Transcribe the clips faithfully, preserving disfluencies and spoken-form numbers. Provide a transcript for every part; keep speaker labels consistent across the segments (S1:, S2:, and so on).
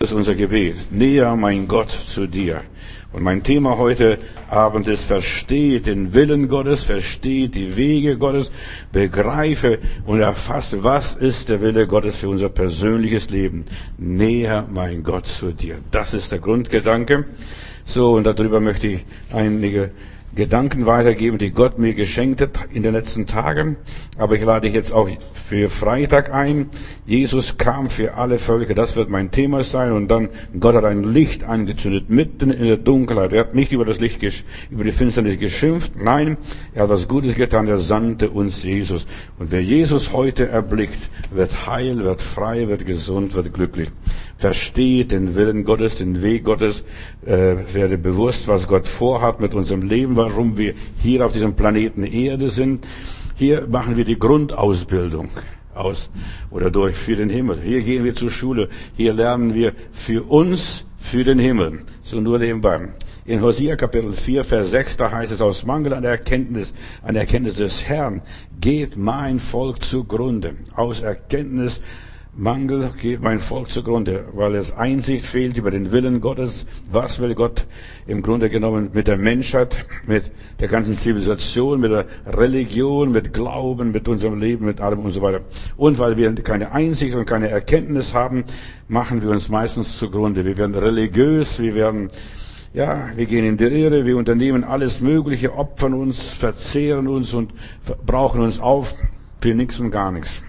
S1: ist unser Gebet. Näher, mein Gott, zu dir. Und mein Thema heute Abend ist, verstehe den Willen Gottes, verstehe die Wege Gottes, begreife und erfasse, was ist der Wille Gottes für unser persönliches Leben. Näher, mein Gott, zu dir. Das ist der Grundgedanke. So, und darüber möchte ich einige Gedanken weitergeben, die Gott mir geschenkt hat in den letzten Tagen. Aber ich lade dich jetzt auch für Freitag ein. Jesus kam für alle Völker. Das wird mein Thema sein. Und dann, Gott hat ein Licht angezündet, mitten in der Dunkelheit. Er hat nicht über das Licht, über die Finsternis geschimpft. Nein, er hat was Gutes getan. Er sandte uns Jesus. Und wer Jesus heute erblickt, wird heil, wird frei, wird gesund, wird glücklich. Versteht den Willen Gottes, den Weg Gottes, äh, werde bewusst, was Gott vorhat mit unserem Leben, warum wir hier auf diesem Planeten Erde sind. Hier machen wir die Grundausbildung aus oder durch für den Himmel. Hier gehen wir zur Schule. Hier lernen wir für uns, für den Himmel. So nur nebenbei. In Hosea Kapitel vier, Vers sechs, da heißt es, aus Mangel an der Erkenntnis, an der Erkenntnis des Herrn geht mein Volk zugrunde. Aus Erkenntnis Mangel geht mein Volk zugrunde, weil es Einsicht fehlt über den Willen Gottes. Was will Gott im Grunde genommen mit der Menschheit, mit der ganzen Zivilisation, mit der Religion, mit Glauben, mit unserem Leben, mit allem und so weiter. Und weil wir keine Einsicht und keine Erkenntnis haben, machen wir uns meistens zugrunde. Wir werden religiös, wir werden, ja, wir gehen in die Irre, wir unternehmen alles Mögliche, opfern uns, verzehren uns und brauchen uns auf für nichts und gar nichts.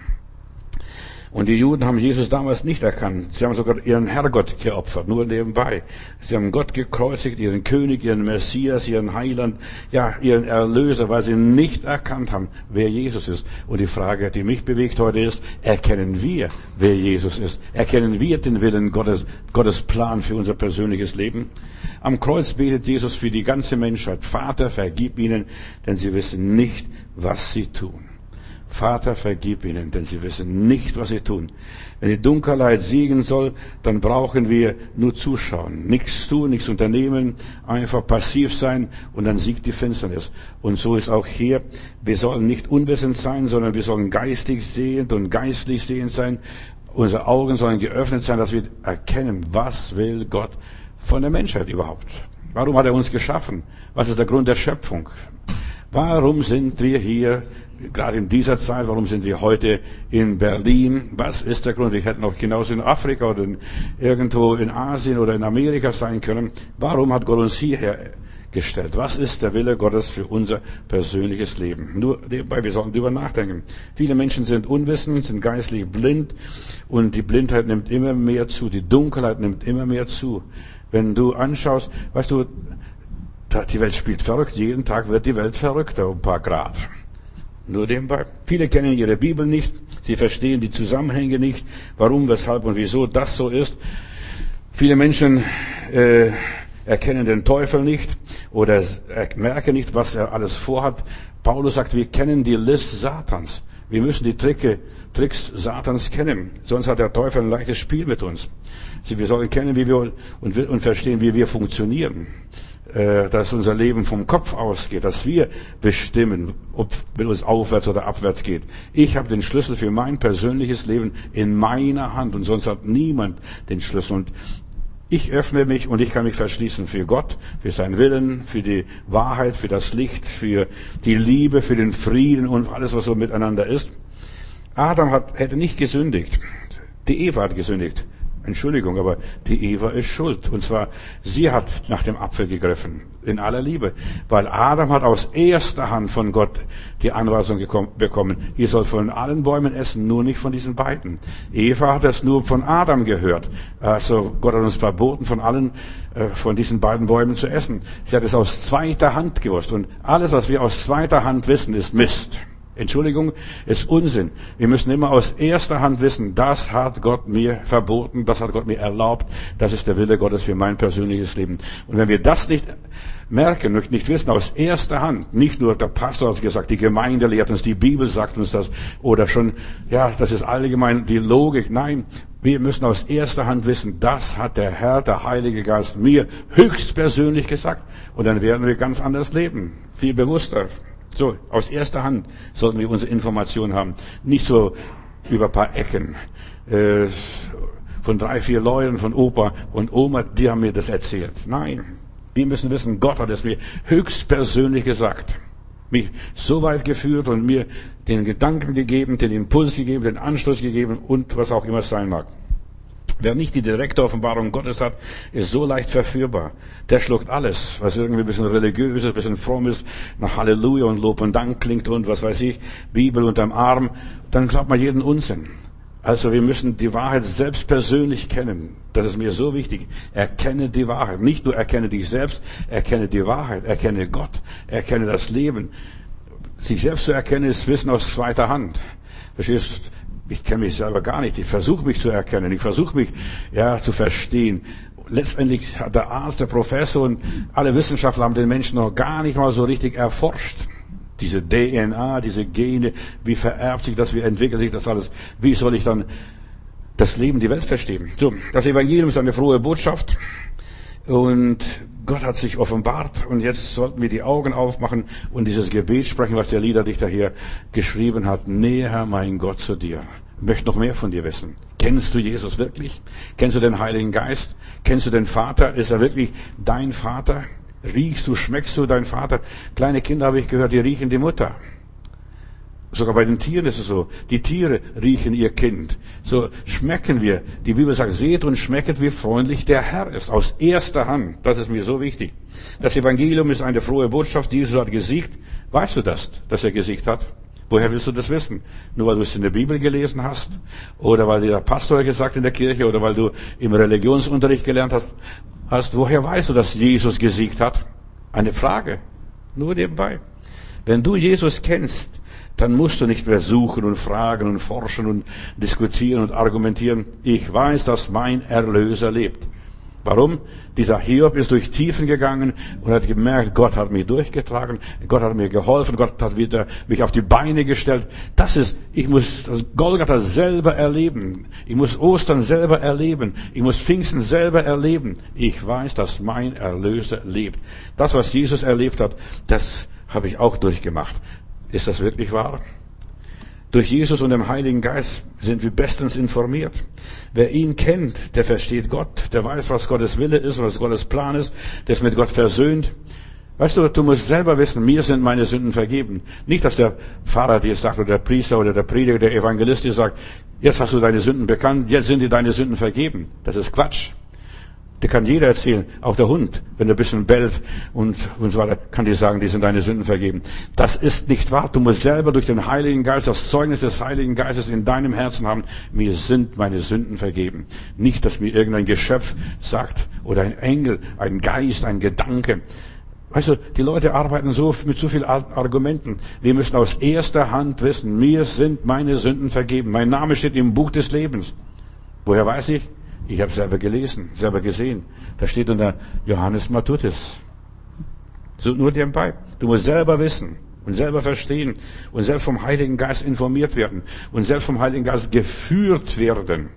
S1: Und die Juden haben Jesus damals nicht erkannt. Sie haben sogar ihren Herrgott geopfert, nur nebenbei. Sie haben Gott gekreuzigt, ihren König, ihren Messias, ihren Heiland, ja, ihren Erlöser, weil sie nicht erkannt haben, wer Jesus ist. Und die Frage, die mich bewegt heute ist, erkennen wir, wer Jesus ist? Erkennen wir den Willen Gottes, Gottes Plan für unser persönliches Leben? Am Kreuz betet Jesus für die ganze Menschheit. Vater, vergib ihnen, denn sie wissen nicht, was sie tun. Vater, vergib ihnen, denn sie wissen nicht, was sie tun. Wenn die Dunkelheit siegen soll, dann brauchen wir nur zuschauen. Nichts tun, nichts unternehmen, einfach passiv sein und dann siegt die Finsternis. Und so ist auch hier, wir sollen nicht unwissend sein, sondern wir sollen geistig sehend und geistlich sehend sein. Unsere Augen sollen geöffnet sein, dass wir erkennen, was will Gott von der Menschheit überhaupt. Warum hat er uns geschaffen? Was ist der Grund der Schöpfung? Warum sind wir hier? Gerade in dieser Zeit, warum sind wir heute in Berlin? Was ist der Grund? Wir hätten auch genauso in Afrika oder in, irgendwo in Asien oder in Amerika sein können. Warum hat Gott uns hierher gestellt? Was ist der Wille Gottes für unser persönliches Leben? Nur nebenbei, wir sollten darüber nachdenken. Viele Menschen sind unwissend, sind geistlich blind und die Blindheit nimmt immer mehr zu, die Dunkelheit nimmt immer mehr zu. Wenn du anschaust, weißt du, die Welt spielt verrückt, jeden Tag wird die Welt verrückter um ein paar Grad. Nur nebenbei. Viele kennen ihre Bibel nicht. Sie verstehen die Zusammenhänge nicht, warum, weshalb und wieso das so ist. Viele Menschen äh, erkennen den Teufel nicht oder merken nicht, was er alles vorhat. Paulus sagt, wir kennen die List Satans. Wir müssen die Tricke, Tricks Satans kennen. Sonst hat der Teufel ein leichtes Spiel mit uns. Wir sollen kennen, wie wir und, und verstehen, wie wir funktionieren. Dass unser Leben vom Kopf ausgeht, dass wir bestimmen, ob es uns aufwärts oder abwärts geht. Ich habe den Schlüssel für mein persönliches Leben in meiner Hand und sonst hat niemand den Schlüssel. Und ich öffne mich und ich kann mich verschließen für Gott, für seinen Willen, für die Wahrheit, für das Licht, für die Liebe, für den Frieden und alles, was so miteinander ist. Adam hat, hätte nicht gesündigt. Die Eva hat gesündigt. Entschuldigung, aber die Eva ist schuld. Und zwar, sie hat nach dem Apfel gegriffen. In aller Liebe. Weil Adam hat aus erster Hand von Gott die Anweisung bekommen, ihr sollt von allen Bäumen essen, nur nicht von diesen beiden. Eva hat es nur von Adam gehört. Also Gott hat uns verboten, von allen, äh, von diesen beiden Bäumen zu essen. Sie hat es aus zweiter Hand gewusst. Und alles, was wir aus zweiter Hand wissen, ist Mist. Entschuldigung, ist Unsinn. Wir müssen immer aus erster Hand wissen, das hat Gott mir verboten, das hat Gott mir erlaubt, das ist der Wille Gottes für mein persönliches Leben. Und wenn wir das nicht merken, nicht wissen, aus erster Hand, nicht nur der Pastor hat gesagt, die Gemeinde lehrt uns, die Bibel sagt uns das, oder schon, ja, das ist allgemein die Logik. Nein, wir müssen aus erster Hand wissen, das hat der Herr, der Heilige Geist mir höchstpersönlich gesagt. Und dann werden wir ganz anders leben, viel bewusster. So, aus erster Hand sollten wir unsere Informationen haben. Nicht so über ein paar Ecken. Äh, von drei, vier Leuten, von Opa und Oma, die haben mir das erzählt. Nein, wir müssen wissen, Gott hat es mir höchstpersönlich gesagt. Mich so weit geführt und mir den Gedanken gegeben, den Impuls gegeben, den Anstoß gegeben und was auch immer es sein mag. Wer nicht die direkte Offenbarung Gottes hat, ist so leicht verführbar. Der schluckt alles, was irgendwie ein bisschen religiös ist, ein bisschen fromm ist, nach Halleluja und Lob und Dank klingt und was weiß ich, Bibel unterm Arm. Dann glaubt man jeden Unsinn. Also wir müssen die Wahrheit selbst persönlich kennen. Das ist mir so wichtig. Erkenne die Wahrheit. Nicht nur erkenne dich selbst, erkenne die Wahrheit, erkenne Gott, erkenne das Leben. Sich selbst zu erkennen ist Wissen aus zweiter Hand. Verstehst du? Ich kenne mich selber gar nicht. Ich versuche mich zu erkennen. Ich versuche mich ja zu verstehen. Letztendlich hat der Arzt, der Professor und alle Wissenschaftler haben den Menschen noch gar nicht mal so richtig erforscht. Diese D N A, diese Gene, wie vererbt sich das, wie entwickelt sich das alles? Wie soll ich dann das Leben, die Welt verstehen? So, das Evangelium ist eine frohe Botschaft und Gott hat sich offenbart und jetzt sollten wir die Augen aufmachen und dieses Gebet sprechen, was der Liederdichter hier geschrieben hat. Näher, mein Gott, zu dir. Ich möchte noch mehr von dir wissen. Kennst du Jesus wirklich? Kennst du den Heiligen Geist? Kennst du den Vater? Ist er wirklich dein Vater? Riechst du, schmeckst du deinen Vater? Kleine Kinder, habe ich gehört, die riechen die Mutter. Sogar bei den Tieren ist es so. Die Tiere riechen ihr Kind. So schmecken wir. Die Bibel sagt, seht und schmecket, wie freundlich der Herr ist. Aus erster Hand. Das ist mir so wichtig. Das Evangelium ist eine frohe Botschaft. Jesus hat gesiegt. Weißt du das, dass er gesiegt hat? Woher willst du das wissen? Nur weil du es in der Bibel gelesen hast? Oder weil dir der Pastor gesagt in der Kirche? Oder weil du im Religionsunterricht gelernt hast? hast? Woher weißt du, dass Jesus gesiegt hat? Eine Frage. Nur nebenbei. Wenn du Jesus kennst, dann musst du nicht mehr suchen und fragen und forschen und diskutieren und argumentieren. Ich weiß, dass mein Erlöser lebt. Warum? Dieser Hiob ist durch Tiefen gegangen und hat gemerkt, Gott hat mich durchgetragen, Gott hat mir geholfen, Gott hat wieder mich auf die Beine gestellt. Das ist, ich muss das Golgatha selber erleben. Ich muss Ostern selber erleben. Ich muss Pfingsten selber erleben. Ich weiß, dass mein Erlöser lebt. Das, was Jesus erlebt hat, das habe ich auch durchgemacht. Ist das wirklich wahr? Durch Jesus und den Heiligen Geist sind wir bestens informiert. Wer ihn kennt, der versteht Gott, der weiß, was Gottes Wille ist und was Gottes Plan ist, der ist mit Gott versöhnt. Weißt du, du musst selber wissen, mir sind meine Sünden vergeben. Nicht, dass der Pfarrer dir sagt, oder der Priester oder der Prediger, der Evangelist dir sagt, jetzt hast du deine Sünden bekannt, jetzt sind dir deine Sünden vergeben. Das ist Quatsch. Der kann jeder erzählen, auch der Hund, wenn er ein bisschen bellt und, und so weiter, kann dir sagen, die sind deine Sünden vergeben. Das ist nicht wahr. Du musst selber durch den Heiligen Geist, das Zeugnis des Heiligen Geistes in deinem Herzen haben, mir sind meine Sünden vergeben. Nicht, dass mir irgendein Geschöpf sagt, oder ein Engel, ein Geist, ein Gedanke. Weißt du, die Leute arbeiten so mit so vielen Argumenten. Wir müssen aus erster Hand wissen, mir sind meine Sünden vergeben. Mein Name steht im Buch des Lebens. Woher weiß ich? Ich habe selber gelesen, selber gesehen. Da steht unter Johannes Matthäus. So nur nebenbei. Du musst selber wissen und selber verstehen und selbst vom Heiligen Geist informiert werden und selbst vom Heiligen Geist geführt werden.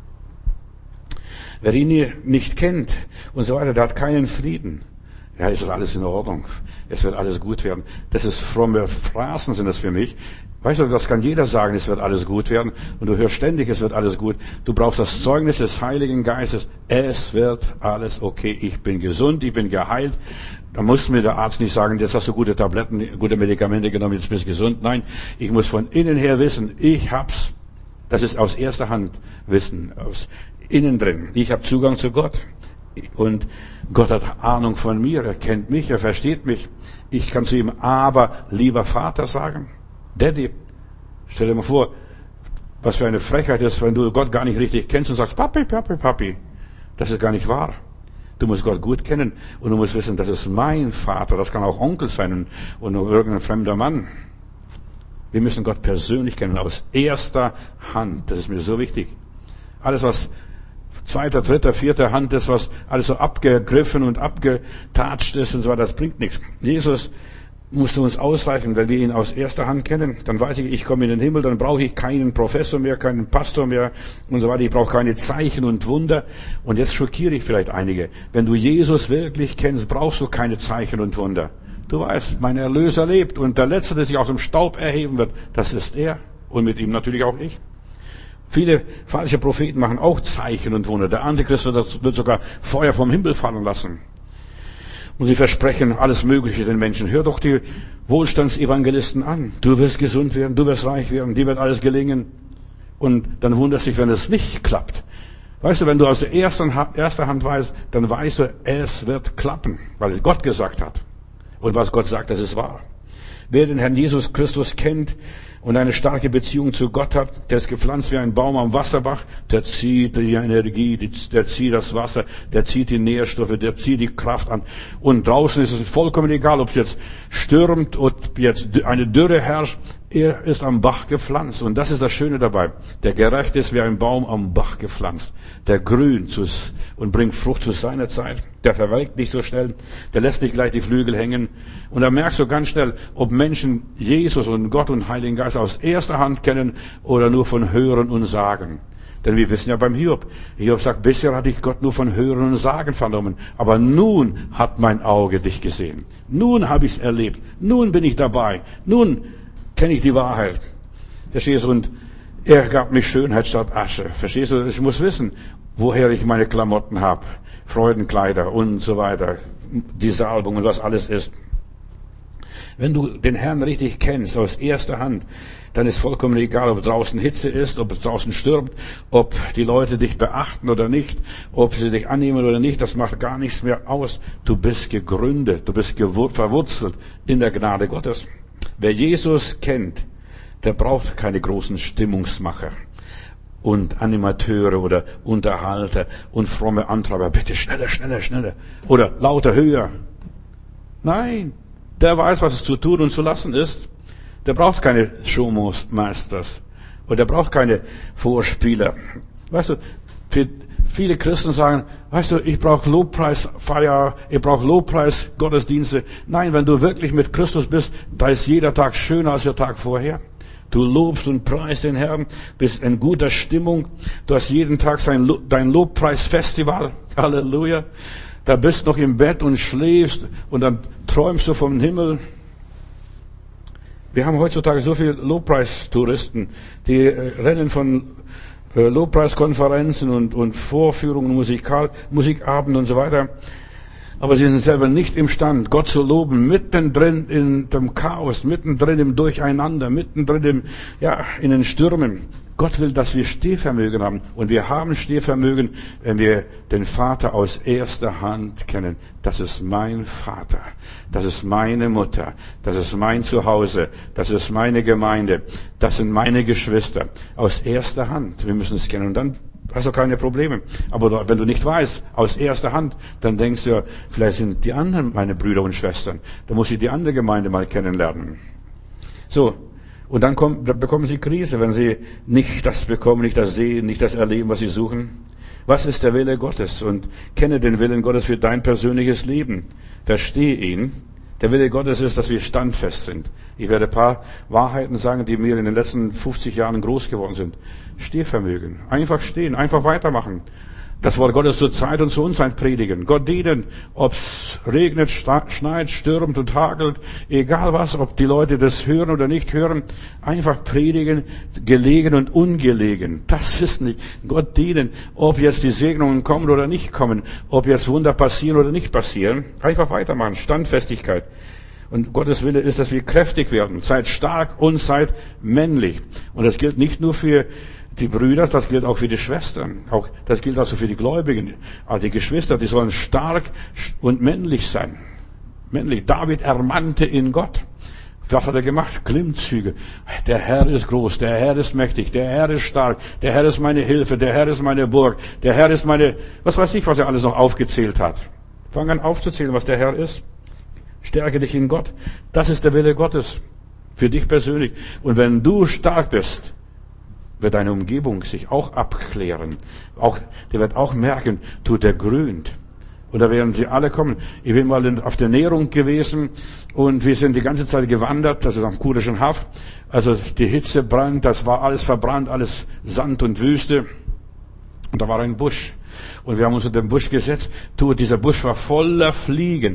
S1: Wer ihn nicht kennt und so weiter, der hat keinen Frieden. Ja, ist alles in Ordnung. Es wird alles gut werden. Das ist fromme Phrasen sind das für mich. Weißt du, das kann jeder sagen, es wird alles gut werden. Und du hörst ständig, es wird alles gut. Du brauchst das Zeugnis des Heiligen Geistes. Es wird alles okay. Ich bin gesund, ich bin geheilt. Da muss mir der Arzt nicht sagen, jetzt hast du gute Tabletten, gute Medikamente genommen, jetzt bist du gesund. Nein, ich muss von innen her wissen, ich hab's. Das ist aus erster Hand Wissen, aus innen drin. Ich habe Zugang zu Gott. Und Gott hat Ahnung von mir, er kennt mich, er versteht mich. Ich kann zu ihm aber lieber Vater sagen. Daddy, stell dir mal vor, was für eine Frechheit ist, wenn du Gott gar nicht richtig kennst und sagst, Papi, Papi, Papi. Das ist gar nicht wahr. Du musst Gott gut kennen und du musst wissen, das ist mein Vater. Das kann auch Onkel sein und, und irgendein fremder Mann. Wir müssen Gott persönlich kennen, aus erster Hand. Das ist mir so wichtig. Alles, was zweiter, dritter, vierter Hand ist, was alles so abgegriffen und abgetatscht ist und so weiter, das bringt nichts. Jesus musste uns ausreichen, wenn wir ihn aus erster Hand kennen. Dann weiß ich, ich komme in den Himmel, dann brauche ich keinen Professor mehr, keinen Pastor mehr und so weiter. Ich brauche keine Zeichen und Wunder. Und jetzt schockiere ich vielleicht einige. Wenn du Jesus wirklich kennst, brauchst du keine Zeichen und Wunder. Du weißt, mein Erlöser lebt und der Letzte, der sich aus dem Staub erheben wird, das ist er. Und mit ihm natürlich auch ich. Viele falsche Propheten machen auch Zeichen und Wunder. Der Antichrist wird, wird sogar Feuer vom Himmel fallen lassen. Und sie versprechen alles Mögliche den Menschen. Hör doch die Wohlstandsevangelisten an. Du wirst gesund werden, du wirst reich werden, dir wird alles gelingen. Und dann wunderst dich, wenn es nicht klappt. Weißt du, wenn du aus der ersten, erster Hand weißt, dann weißt du, es wird klappen, weil es Gott gesagt hat. Und was Gott sagt, das ist wahr. Wer den Herrn Jesus Christus kennt und eine starke Beziehung zu Gott hat, der ist gepflanzt wie ein Baum am Wasserbach, der zieht die Energie, der zieht das Wasser, der zieht die Nährstoffe, der zieht die Kraft an. Und draußen ist es vollkommen egal, ob es jetzt stürmt, ob jetzt eine Dürre herrscht. Er ist am Bach gepflanzt. Und das ist das Schöne dabei. Der Gerechte ist wie ein Baum am Bach gepflanzt. Der grünt und bringt Frucht zu seiner Zeit. Der verwelkt nicht so schnell. Der lässt nicht gleich die Flügel hängen. Und da merkst du ganz schnell, ob Menschen Jesus und Gott und Heiligen Geist aus erster Hand kennen oder nur von Hören und Sagen. Denn wir wissen ja beim Hiob. Hiob sagt, bisher hatte ich Gott nur von Hören und Sagen vernommen. Aber nun hat mein Auge dich gesehen. Nun habe ich es erlebt. Nun bin ich dabei. Nun kenne ich die Wahrheit. Verstehst du? Und er gab mich Schönheit statt Asche. Verstehst du? Ich muss wissen, woher ich meine Klamotten habe. Freudenkleider und so weiter. Die Salbung und was alles ist. Wenn du den Herrn richtig kennst, aus erster Hand, dann ist vollkommen egal, ob draußen Hitze ist, ob es draußen stürmt, ob die Leute dich beachten oder nicht, ob sie dich annehmen oder nicht, das macht gar nichts mehr aus. Du bist gegründet, du bist verwurzelt in der Gnade Gottes. Wer Jesus kennt, der braucht keine großen Stimmungsmacher und Animateure oder Unterhalter und fromme Antreiber. Bitte schneller, schneller, schneller. Oder lauter, höher. Nein, der weiß, was es zu tun und zu lassen ist. Der braucht keine Showmasters. Und der braucht keine Vorspieler. Weißt du, für viele Christen sagen, weißt du, ich brauche Lobpreisfeier, ich brauche Lobpreisgottesdienste. Nein, wenn du wirklich mit Christus bist, da ist jeder Tag schöner als der Tag vorher. Du lobst und preist den Herrn, bist in guter Stimmung. Du hast jeden Tag sein, dein Lobpreisfestival. Halleluja. Da bist noch im Bett und schläfst und dann träumst du vom Himmel. Wir haben heutzutage so viele Lobpreistouristen, die rennen von Lobpreiskonferenzen und, und Vorführungen, Musikal, Musikabenden und so weiter. Aber sie sind selber nicht imstand, Gott zu loben, mittendrin in dem Chaos, mittendrin im Durcheinander, mittendrin im, ja, in den Stürmen. Gott will, dass wir Stehvermögen haben. Und wir haben Stehvermögen, wenn wir den Vater aus erster Hand kennen. Das ist mein Vater. Das ist meine Mutter. Das ist mein Zuhause. Das ist meine Gemeinde. Das sind meine Geschwister. Aus erster Hand. Wir müssen es kennen. Und dann hast du keine Probleme. Aber wenn du nicht weißt, aus erster Hand, dann denkst du, vielleicht sind die anderen meine Brüder und Schwestern. Da muss ich die andere Gemeinde mal kennenlernen. So. Und dann, kommt, dann bekommen sie Krise, wenn sie nicht das bekommen, nicht das sehen, nicht das erleben, was sie suchen. Was ist der Wille Gottes? Und kenne den Willen Gottes für dein persönliches Leben. Verstehe ihn. Der Wille Gottes ist, dass wir standfest sind. Ich werde ein paar Wahrheiten sagen, die mir in den letzten fünfzig Jahren groß geworden sind. Stehvermögen. Einfach stehen, einfach weitermachen. Das Wort Gottes zur Zeit und zur Unzeit predigen. Gott dienen, ob es regnet, schneit, stürmt und hagelt, egal was, ob die Leute das hören oder nicht hören, einfach predigen, gelegen und ungelegen. Das ist nicht Gott dienen, ob jetzt die Segnungen kommen oder nicht kommen, ob jetzt Wunder passieren oder nicht passieren. Einfach weitermachen, Standfestigkeit. Und Gottes Wille ist, dass wir kräftig werden. Seid stark und seid männlich. Und das gilt nicht nur für die Brüder, das gilt auch für die Schwestern. Auch, das gilt also für die Gläubigen. Also die Geschwister, die sollen stark und männlich sein. Männlich. David ermannte in Gott. Was hat er gemacht? Klimmzüge. Der Herr ist groß, der Herr ist mächtig, der Herr ist stark, der Herr ist meine Hilfe, der Herr ist meine Burg, der Herr ist meine, was weiß ich, was er alles noch aufgezählt hat. Fang an aufzuzählen, was der Herr ist. Stärke dich in Gott. Das ist der Wille Gottes. Für dich persönlich. Und wenn du stark bist, wird deine Umgebung sich auch abklären. Auch, der wird auch merken, tut der grünt. Und da werden sie alle kommen. Ich bin mal auf der Nährung gewesen und wir sind die ganze Zeit gewandert, das ist am Kurischen Haff. Also die Hitze brannt, das war alles verbrannt, alles Sand und Wüste. Und da war ein Busch. Und wir haben uns in den Busch gesetzt. Du, dieser Busch war voller Fliegen.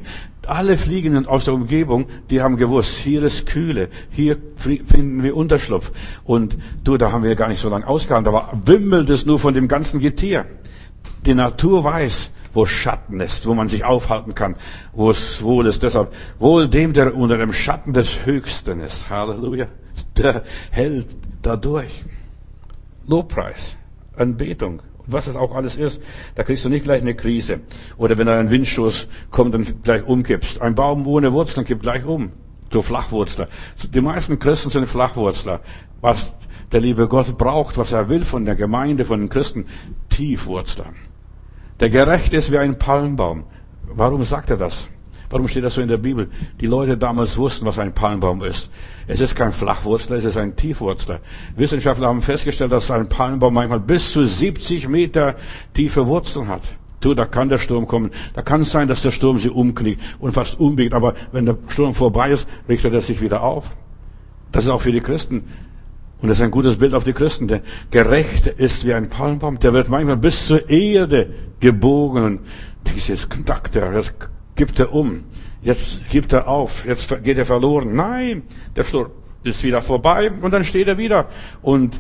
S1: Alle Fliegenden aus der Umgebung, die haben gewusst, hier ist Kühle, hier finden wir Unterschlupf. Und du, da haben wir gar nicht so lange ausgehalten, da war, wimmelt es nur von dem ganzen Getier. Die Natur weiß, wo Schatten ist, wo man sich aufhalten kann, wo es wohl ist. Deshalb, wohl dem, der unter dem Schatten des Höchsten ist. Halleluja. Der hält dadurch. Lobpreis, Anbetung. Und was das auch alles ist, da kriegst du nicht gleich eine Krise. Oder wenn ein Windstoß kommt und gleich umkippst. Ein Baum ohne Wurzeln kippt gleich um. Du Flachwurzler. Die meisten Christen sind Flachwurzler. Was der liebe Gott braucht, was er will von der Gemeinde, von den Christen, Tiefwurzler. Der Gerechte ist wie ein Palmbaum. Warum sagt er das? Warum steht das so in der Bibel? Die Leute damals wussten, was ein Palmbaum ist. Es ist kein Flachwurzler, es ist ein Tiefwurzler. Wissenschaftler haben festgestellt, dass ein Palmbaum manchmal bis zu siebzig Meter tiefe Wurzeln hat. Du, da kann der Sturm kommen. Da kann es sein, dass der Sturm sie umknickt und fast umbiegt. Aber wenn der Sturm vorbei ist, richtet er sich wieder auf. Das ist auch für die Christen. Und das ist ein gutes Bild auf die Christen. Der Gerechte ist wie ein Palmbaum. Der wird manchmal bis zur Erde gebogen. Und dieses knackt er, das gibt er um. Jetzt gibt er auf. Jetzt geht er verloren. Nein, der Sturm ist wieder vorbei. Und dann steht er wieder und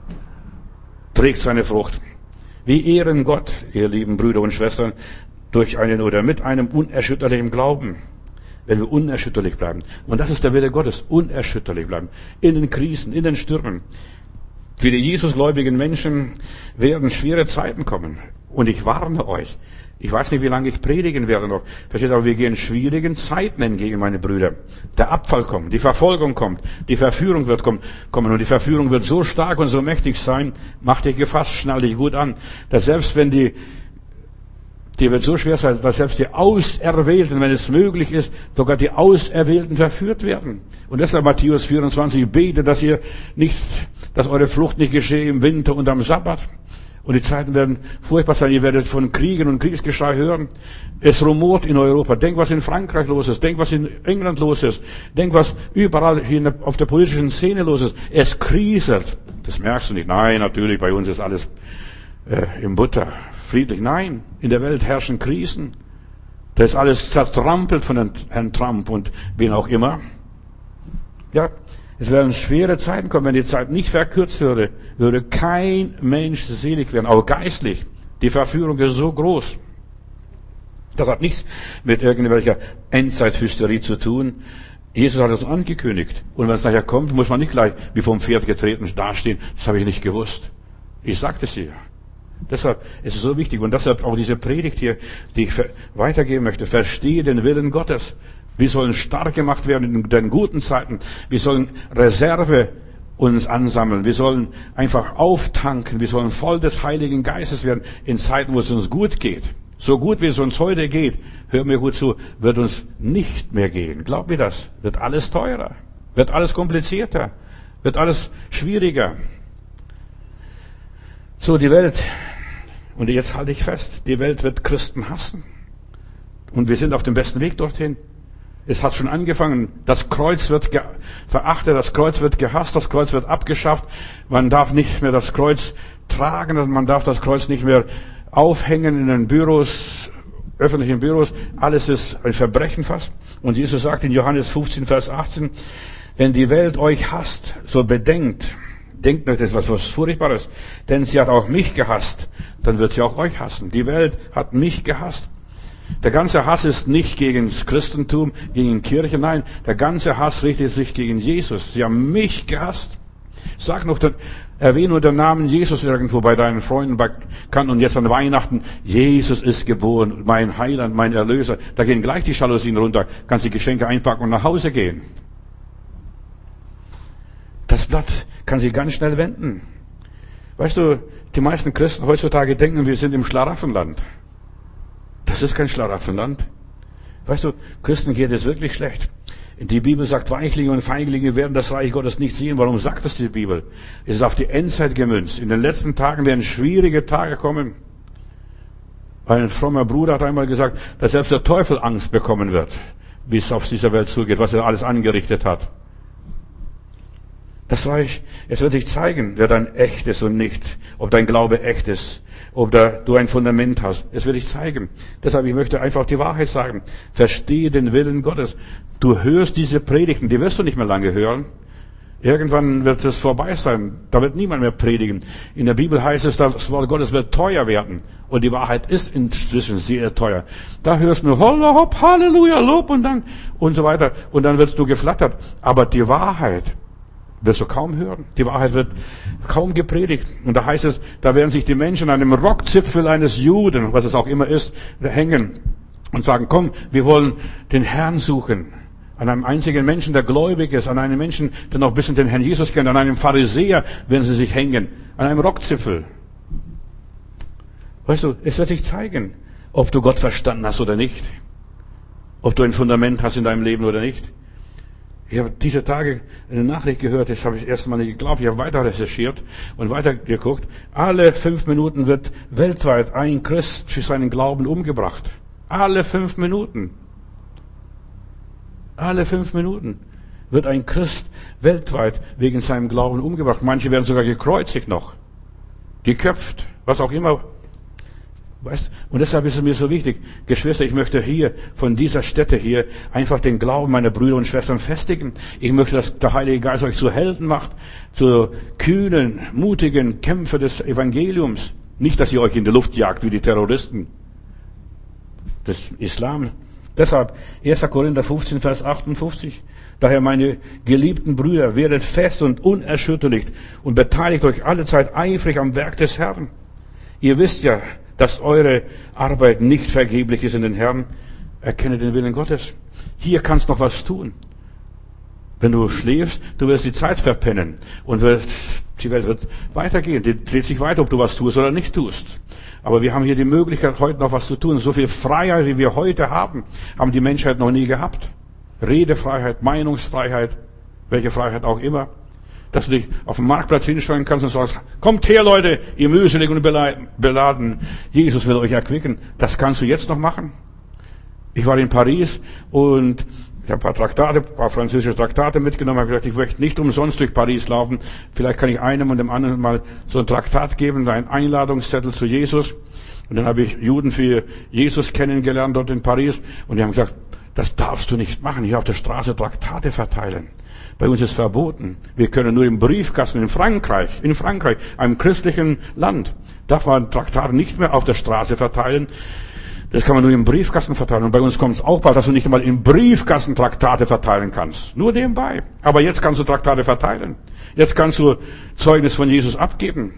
S1: trägt seine Frucht. Wir ehren Gott, ihr lieben Brüder und Schwestern, durch einen oder mit einem unerschütterlichen Glauben. Wenn wir unerschütterlich bleiben. Und das ist der Wille Gottes, unerschütterlich bleiben. In den Krisen, in den Stürmen. Für die Jesusgläubigen Menschen werden schwere Zeiten kommen. Und ich warne euch. Ich weiß nicht, wie lange ich predigen werde noch. Versteht, aber wir gehen schwierigen Zeiten entgegen, meine Brüder. Der Abfall kommt, die Verfolgung kommt, die Verführung wird kommen. Und die Verführung wird so stark und so mächtig sein, mach dich gefasst, schnall dich gut an, dass selbst wenn die Die wird so schwer sein, dass selbst die Auserwählten, wenn es möglich ist, sogar die Auserwählten verführt werden. Und deshalb Matthäus vierundzwanzig, betet, dass ihr nicht, dass eure Flucht nicht geschehe im Winter und am Sabbat. Und die Zeiten werden furchtbar sein. Ihr werdet von Kriegen und Kriegsgeschrei hören. Es rumort in Europa. Denk, was in Frankreich los ist. Denk, was in England los ist. Denk, was überall hier auf der politischen Szene los ist. Es kriselt. Das merkst du nicht. Nein, natürlich, bei uns ist alles äh, im Butter. Friedlich. Nein, in der Welt herrschen Krisen. Da ist alles zertrampelt von Herrn Trump und wen auch immer. Ja, es werden schwere Zeiten kommen. Wenn die Zeit nicht verkürzt würde, würde kein Mensch selig werden, auch geistlich. Die Verführung ist so groß. Das hat nichts mit irgendwelcher Endzeithysterie zu tun. Jesus hat das angekündigt. Und wenn es nachher kommt, muss man nicht gleich wie vom Pferd getreten dastehen. Das habe ich nicht gewusst. Ich sagte es dir. Deshalb ist es so wichtig und deshalb auch diese Predigt hier, die ich weitergeben möchte. Verstehe den Willen Gottes. Wir sollen stark gemacht werden in den guten Zeiten. Wir sollen Reserve uns ansammeln. Wir sollen einfach auftanken. Wir sollen voll des Heiligen Geistes werden in Zeiten, wo es uns gut geht. So gut, wie es uns heute geht, hör mir gut zu, wird uns nicht mehr gehen. Glaub mir das. Wird alles teurer. Wird alles komplizierter. Wird alles schwieriger. So, die Welt. Und jetzt halte ich fest, die Welt wird Christen hassen. Und wir sind auf dem besten Weg dorthin. Es hat schon angefangen. Das Kreuz wird verachtet, das Kreuz wird gehasst, das Kreuz wird abgeschafft. Man darf nicht mehr das Kreuz tragen, man darf das Kreuz nicht mehr aufhängen in den Büros, öffentlichen Büros. Alles ist ein Verbrechen fast. Und Jesus sagt in Johannes fünfzehn, Vers achtzehn, wenn die Welt euch hasst, so bedenkt, denkt nicht, das ist was, was Furchtbares, denn sie hat auch mich gehasst, dann wird sie auch euch hassen. Die Welt hat mich gehasst. Der ganze Hass ist nicht gegen das Christentum, gegen die Kirche, nein, der ganze Hass richtet sich gegen Jesus. Sie haben mich gehasst. Sag noch, erwähne nur den Namen Jesus irgendwo bei deinen Freunden, bei Bekannten und jetzt an Weihnachten, Jesus ist geboren, mein Heiland, mein Erlöser. Da gehen gleich die Jalousien runter, kannst die Geschenke einpacken und nach Hause gehen. Das Blatt kann sich ganz schnell wenden. Weißt du, die meisten Christen heutzutage denken, wir sind im Schlaraffenland. Das ist kein Schlaraffenland. Weißt du, Christen geht es wirklich schlecht. Die Bibel sagt, Weichlinge und Feiglinge werden das Reich Gottes nicht sehen. Warum sagt das die Bibel? Es ist auf die Endzeit gemünzt. In den letzten Tagen werden schwierige Tage kommen. Ein frommer Bruder hat einmal gesagt, dass selbst der Teufel Angst bekommen wird, wie es auf dieser Welt zugeht, was er alles angerichtet hat. Das Reich, es wird sich zeigen, wer dein echt ist und nicht, ob dein Glaube echt ist, ob da du ein Fundament hast. Es wird sich zeigen. Deshalb, ich möchte einfach die Wahrheit sagen. Verstehe den Willen Gottes. Du hörst diese Predigten, die wirst du nicht mehr lange hören. Irgendwann wird es vorbei sein. Da wird niemand mehr predigen. In der Bibel heißt es, das Wort Gottes wird teuer werden. Und die Wahrheit ist inzwischen sehr teuer. Da hörst du nur Holla, hopp, Halleluja, Lob und Dank und so weiter. Und dann wirst du geflattert. Aber die Wahrheit wirst du kaum hören. Die Wahrheit wird kaum gepredigt. Und da heißt es, da werden sich die Menschen an einem Rockzipfel eines Juden, was es auch immer ist, hängen und sagen, komm, wir wollen den Herrn suchen. An einem einzigen Menschen, der gläubig ist, an einem Menschen, der noch ein bisschen den Herrn Jesus kennt, an einem Pharisäer werden sie sich hängen, an einem Rockzipfel. Weißt du, es wird sich zeigen, ob du Gott verstanden hast oder nicht. Ob du ein Fundament hast in deinem Leben oder nicht. Ich habe diese Tage eine Nachricht gehört, das habe ich erst mal nicht geglaubt, ich habe weiter recherchiert und weiter geguckt. Alle fünf Minuten wird weltweit ein Christ für seinen Glauben umgebracht. Alle fünf Minuten. Alle fünf Minuten wird ein Christ weltweit wegen seinem Glauben umgebracht. Manche werden sogar gekreuzigt noch. Geköpft, was auch immer. Weißt? Und deshalb ist es mir so wichtig, Geschwister, ich möchte hier, von dieser Stätte hier, einfach den Glauben meiner Brüder und Schwestern festigen. Ich möchte, dass der Heilige Geist euch zu Helden macht, zu kühnen, mutigen Kämpfer des Evangeliums. Nicht, dass ihr euch in die Luft jagt wie die Terroristen des Islam. Deshalb, erster Korinther fünfzehn, Vers achtundfünfzig. Daher, meine geliebten Brüder, werdet fest und unerschütterlich und beteiligt euch allezeit eifrig am Werk des Herrn. Ihr wisst ja, dass eure Arbeit nicht vergeblich ist in den Herrn. Erkenne den Willen Gottes. Hier kannst du noch was tun. Wenn du schläfst, du wirst die Zeit verpennen. Und wird, die Welt wird weitergehen. Die dreht sich weiter, ob du was tust oder nicht tust. Aber wir haben hier die Möglichkeit, heute noch was zu tun. So viel Freiheit, wie wir heute haben, haben die Menschheit noch nie gehabt. Redefreiheit, Meinungsfreiheit, welche Freiheit auch immer. Dass du dich auf dem Marktplatz hinstellen kannst und sagst, kommt her Leute, ihr mühselig und beladen, Jesus will euch erquicken. Das kannst du jetzt noch machen. Ich war in Paris und ich habe ein paar Traktate, ein paar französische Traktate mitgenommen, habe gesagt, ich möchte nicht umsonst durch Paris laufen. Vielleicht kann ich einem und dem anderen mal so ein Traktat geben, einen Einladungszettel zu Jesus. Und dann habe ich Juden für Jesus kennengelernt dort in Paris und die haben gesagt, das darfst du nicht machen, hier auf der Straße Traktate verteilen. Bei uns ist verboten. Wir können nur im Briefkasten in Frankreich, in Frankreich, einem christlichen Land, darf man Traktate nicht mehr auf der Straße verteilen. Das kann man nur im Briefkasten verteilen. Und bei uns kommt es auch bald, dass du nicht einmal im Briefkasten Traktate verteilen kannst. Nur nebenbei. Aber jetzt kannst du Traktate verteilen. Jetzt kannst du Zeugnis von Jesus abgeben.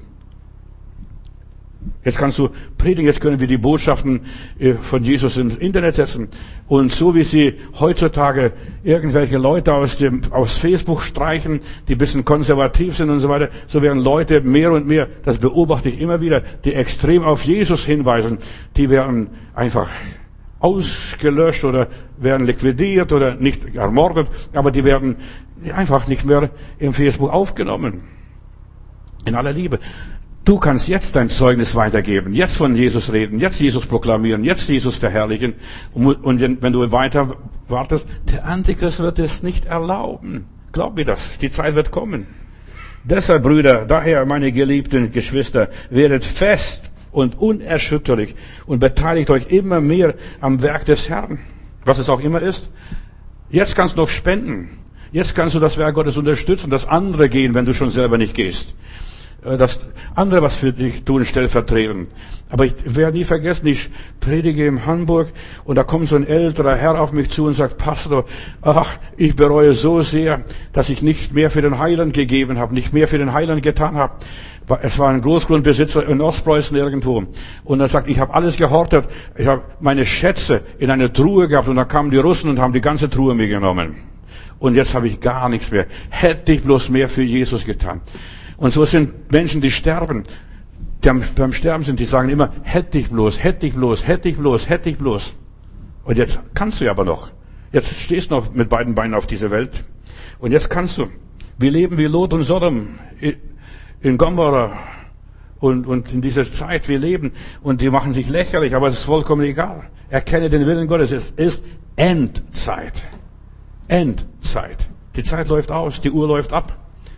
S1: Jetzt kannst du predigen, jetzt können wir die Botschaften von Jesus ins Internet setzen. Und so wie sie heutzutage irgendwelche Leute aus dem, aus Facebook streichen, die ein bisschen konservativ sind und so weiter, so werden Leute mehr und mehr, das beobachte ich immer wieder, die extrem auf Jesus hinweisen, die werden einfach ausgelöscht oder werden liquidiert oder nicht ermordet, aber die werden einfach nicht mehr im Facebook aufgenommen. In aller Liebe. Du kannst jetzt dein Zeugnis weitergeben, jetzt von Jesus reden, jetzt Jesus proklamieren, jetzt Jesus verherrlichen. Und wenn du weiter wartest, der Antichrist wird es nicht erlauben. Glaub mir das, die Zeit wird kommen. Deshalb, Brüder, daher, meine geliebten Geschwister, werdet fest und unerschütterlich und beteiligt euch immer mehr am Werk des Herrn, was es auch immer ist. Jetzt kannst du noch spenden. Jetzt kannst du das Werk Gottes unterstützen, das andere gehen, wenn du schon selber nicht gehst. Das andere, was für dich tun, stellvertretend. Aber ich werde nie vergessen, ich predige in Hamburg und da kommt so ein älterer Herr auf mich zu und sagt, Pastor, ach, ich bereue so sehr, dass ich nicht mehr für den Heiland gegeben habe, nicht mehr für den Heiland getan habe. Es war ein Großgrundbesitzer in Ostpreußen irgendwo. Und er sagt, ich habe alles gehortet, ich habe meine Schätze in eine Truhe gehabt und da kamen die Russen und haben die ganze Truhe mir genommen. Und jetzt habe ich gar nichts mehr. Hätte ich bloß mehr für Jesus getan. Und so sind Menschen, die sterben, die beim Sterben sind, die sagen immer, hätte ich bloß, hätte ich bloß, hätte ich bloß, hätte ich bloß. Und jetzt kannst du ja aber noch. Jetzt stehst du noch mit beiden Beinen auf dieser Welt. Und jetzt kannst du. Wir leben wie Lot und Sodom in Gomorra und, und in dieser Zeit wir leben. Und die machen sich lächerlich, aber es ist vollkommen egal. Erkenne den Willen Gottes. Es ist Endzeit. Endzeit. Die Zeit läuft aus, die Uhr läuft ab.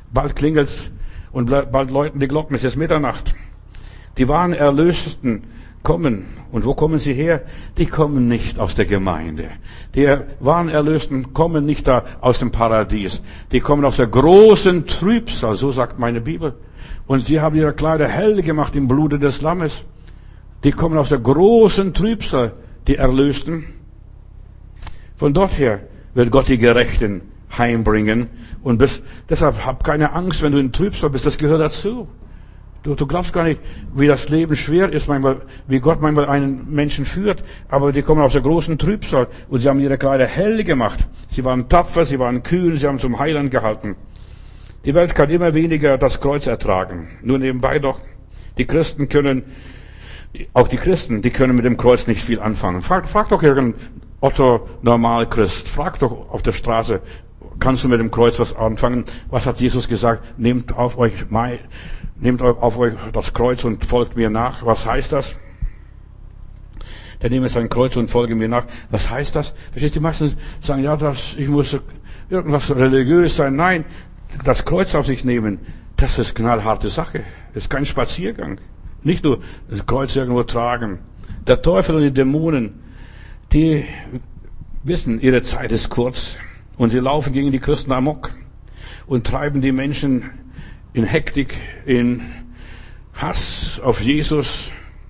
S1: Bald klingelt's und bald läuten die Glocken. Es ist Mitternacht. Die wahren Erlösten kommen. Und wo kommen sie her? Die kommen nicht aus der Gemeinde. Die wahren Erlösten kommen nicht da aus dem Paradies. Die kommen aus der großen Trübsal, so sagt meine Bibel. Und sie haben ihre Kleider hell gemacht im Blute des Lammes. Die kommen aus der großen Trübsal, die Erlösten. Von dort her wird Gott die Gerechten heimbringen. Und bis, deshalb hab keine Angst, wenn du in Trübsal bist. Das gehört dazu. Du, du glaubst gar nicht, wie das Leben schwer ist, manchmal, wie Gott manchmal einen Menschen führt. Aber die kommen aus der großen Trübsal und sie haben ihre Kleider hell gemacht. Sie waren tapfer, sie waren kühn, sie haben zum Heiland gehalten. Die Welt kann immer weniger das Kreuz ertragen. Nur nebenbei doch. Die Christen können, auch die Christen, die können mit dem Kreuz nicht viel anfangen. Frag, frag doch irgendeinen Otto Normalchrist. Frag doch auf der Straße, kannst du mit dem Kreuz was anfangen? Was hat Jesus gesagt? Nehmt auf euch, nehmt auf euch das Kreuz und folgt mir nach. Was heißt das? Der nehme sein Kreuz und folge mir nach. Was heißt das? Verstehst du, die meisten sagen, ja, das, ich muss irgendwas religiös sein. Nein, das Kreuz auf sich nehmen, das ist knallharte Sache. Das ist kein Spaziergang. Nicht nur das Kreuz irgendwo tragen. Der Teufel und die Dämonen, die wissen, ihre Zeit ist kurz. Und sie laufen gegen die Christen amok und treiben die Menschen in Hektik, in Hass auf Jesus.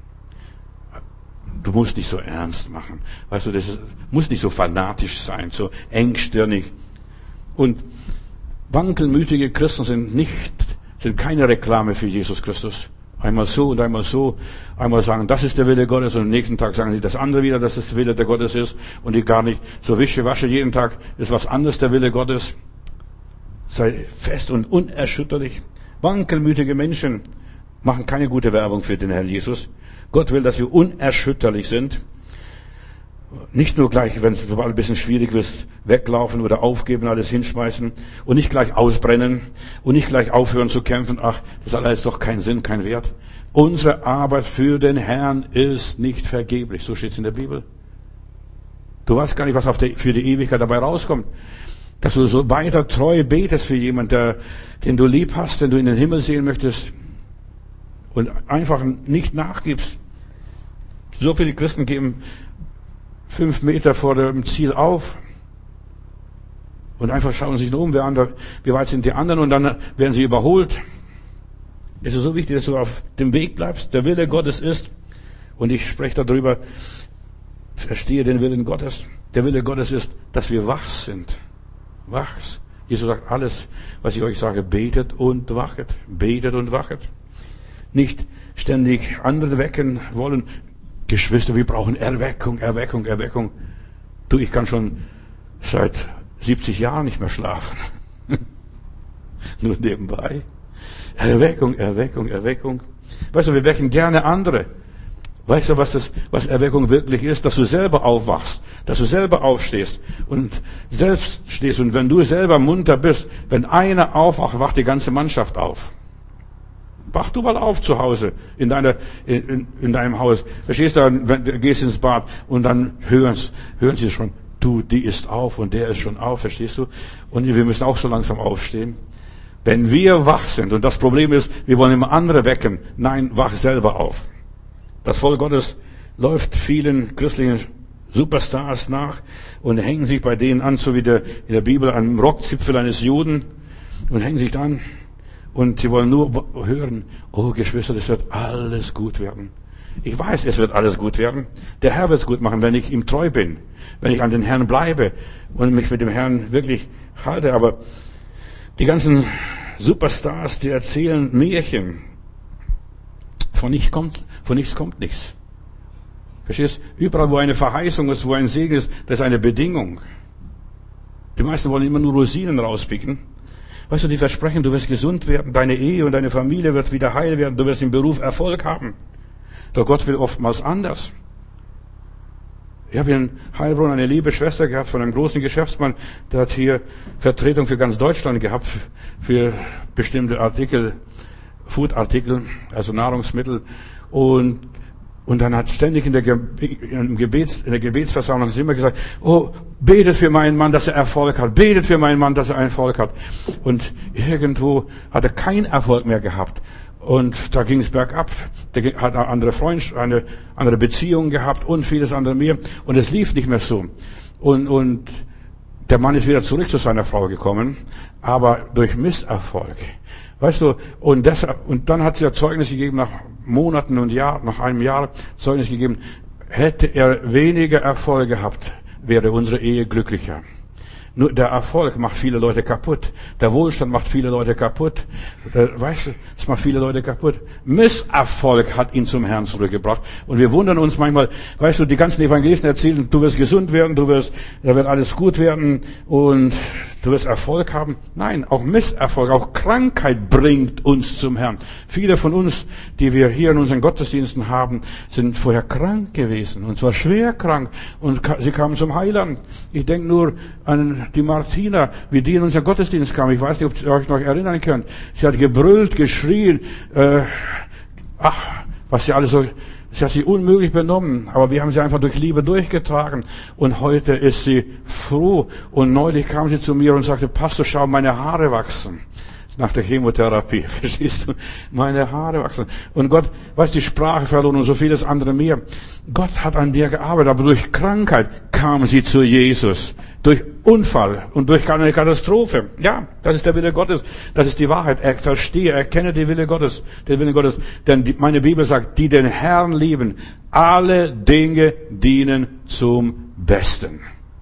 S1: Du musst nicht so ernst machen. Weißt du, das ist, muss nicht so fanatisch sein, so engstirnig. Und wankelmütige Christen sind nicht, sind keine Reklame für Jesus Christus. Einmal so und einmal so. Einmal sagen, das ist der Wille Gottes und am nächsten Tag sagen sie das andere wieder, dass es der Wille der Gottes ist und die gar nicht so wische, wasche jeden Tag ist was anderes der Wille Gottes. Sei fest und unerschütterlich. Wankelmütige Menschen machen keine gute Werbung für den Herrn Jesus. Gott will, dass wir unerschütterlich sind. Nicht nur gleich, wenn es sobald ein bisschen schwierig wird, weglaufen oder aufgeben, alles hinschmeißen und nicht gleich ausbrennen und nicht gleich aufhören zu kämpfen. Ach, das hat alles doch keinen Sinn, keinen Wert. Unsere Arbeit für den Herrn ist nicht vergeblich. So steht es in der Bibel. Du weißt gar nicht, was auf der, für die Ewigkeit dabei rauskommt. Dass du so weiter treu betest für jemanden, der, den du lieb hast, den du in den Himmel sehen möchtest und einfach nicht nachgibst. So viele Christen geben fünf Meter vor dem Ziel auf und einfach schauen sich nur um, wer andere, wie weit sind die anderen und dann werden sie überholt. Es ist so wichtig, dass du auf dem Weg bleibst. Der Wille Gottes ist, und ich spreche darüber, verstehe den Willen Gottes. Der Wille Gottes ist, dass wir wach sind. Wach. Jesus sagt, alles, was ich euch sage, betet und wachet. Betet und wachet. Nicht ständig andere wecken wollen. Geschwister, wir brauchen Erweckung, Erweckung, Erweckung. Du, ich kann schon seit siebzig Jahren nicht mehr schlafen. Nur nebenbei. Erweckung, Erweckung, Erweckung. Weißt du, wir wecken gerne andere. Weißt du, was das, was Erweckung wirklich ist? Dass du selber aufwachst, dass du selber aufstehst und selbst stehst. Und wenn du selber munter bist, wenn einer aufwacht, wacht die ganze Mannschaft auf. Wach du mal auf zu Hause, in deiner, in, in deinem Haus. Verstehst du, wenn du gehst ins Bad und dann hören, hören sie schon, du, die ist auf und der ist schon auf, verstehst du? Und wir müssen auch so langsam aufstehen. Wenn wir wach sind, und das Problem ist, wir wollen immer andere wecken. Nein, wach selber auf. Das Volk Gottes läuft vielen christlichen Superstars nach und hängen sich bei denen an, so wie der, in der Bibel, am Rockzipfel eines Juden und hängen sich an. Und sie wollen nur hören, oh Geschwister, das wird alles gut werden. Ich weiß, es wird alles gut werden. Der Herr wird es gut machen, wenn ich ihm treu bin, wenn ich an den Herrn bleibe und mich mit dem Herrn wirklich halte. Aber die ganzen Superstars, die erzählen Märchen. Von nichts kommt, von nichts kommt nichts. Verstehst? Überall, wo eine Verheißung ist, wo ein Segen ist, das ist eine Bedingung. Die meisten wollen immer nur Rosinen rauspicken. Weißt du, die versprechen, du wirst gesund werden, deine Ehe und deine Familie wird wieder heil werden, du wirst im Beruf Erfolg haben. Doch Gott will oftmals anders. Ich habe in Heilbronn eine liebe Schwester gehabt von einem großen Geschäftsmann, der hat hier Vertretung für ganz Deutschland gehabt, für bestimmte Artikel, Food-Artikel, also Nahrungsmittel. Und Und dann hat ständig in der, Gebe- im Gebets, in der Gebetsversammlung immer gesagt, oh, betet für meinen Mann, dass er Erfolg hat. Betet für meinen Mann, dass er Erfolg hat. Und irgendwo hat er keinen Erfolg mehr gehabt. Und da ging es bergab. Der hat eine andere Freundschaft, eine andere Beziehung gehabt und vieles andere mehr. Und es lief nicht mehr so. Und, und der Mann ist wieder zurück zu seiner Frau gekommen, aber durch Misserfolg. Weißt du, und, deshalb, und dann hat sie ja Zeugnis gegeben, nach Monaten und Jahren, nach einem Jahr Zeugnis gegeben, hätte er weniger Erfolg gehabt, wäre unsere Ehe glücklicher. Nur der Erfolg macht viele Leute kaputt. Der Wohlstand macht viele Leute kaputt. Weißt du, es macht viele Leute kaputt. Misserfolg hat ihn zum Herrn zurückgebracht. Und wir wundern uns manchmal, weißt du, die ganzen Evangelisten erzählen, du wirst gesund werden, du wirst, da wird alles gut werden und du wirst Erfolg haben. Nein, auch Misserfolg, auch Krankheit bringt uns zum Herrn. Viele von uns, die wir hier in unseren Gottesdiensten haben, sind vorher krank gewesen. Und zwar schwer krank. Und sie kamen zum Heiland. Ich denke nur an die Martina, wie die in unseren Gottesdienst kam. Ich weiß nicht, ob ihr euch noch erinnern könnt. Sie hat gebrüllt, geschrien, äh, ach, was sie alles so, sie hat sich unmöglich benommen, aber wir haben sie einfach durch Liebe durchgetragen. Und heute ist sie froh. Und neulich kam sie zu mir und sagte, Pastor, schau, meine Haare wachsen. Nach der Chemotherapie, verstehst du? Meine Haare wachsen. Und Gott, weißt du, die Sprache verloren und so vieles andere mehr. Gott hat an dir gearbeitet, aber durch Krankheit kam sie zu Jesus. Durch Unfall und durch eine Katastrophe. Ja, das ist der Wille Gottes. Das ist die Wahrheit. Er verstehe, erkenne den Wille Gottes, den Wille Gottes. Denn die, meine Bibel sagt, die den Herrn lieben, alle Dinge dienen zum Besten.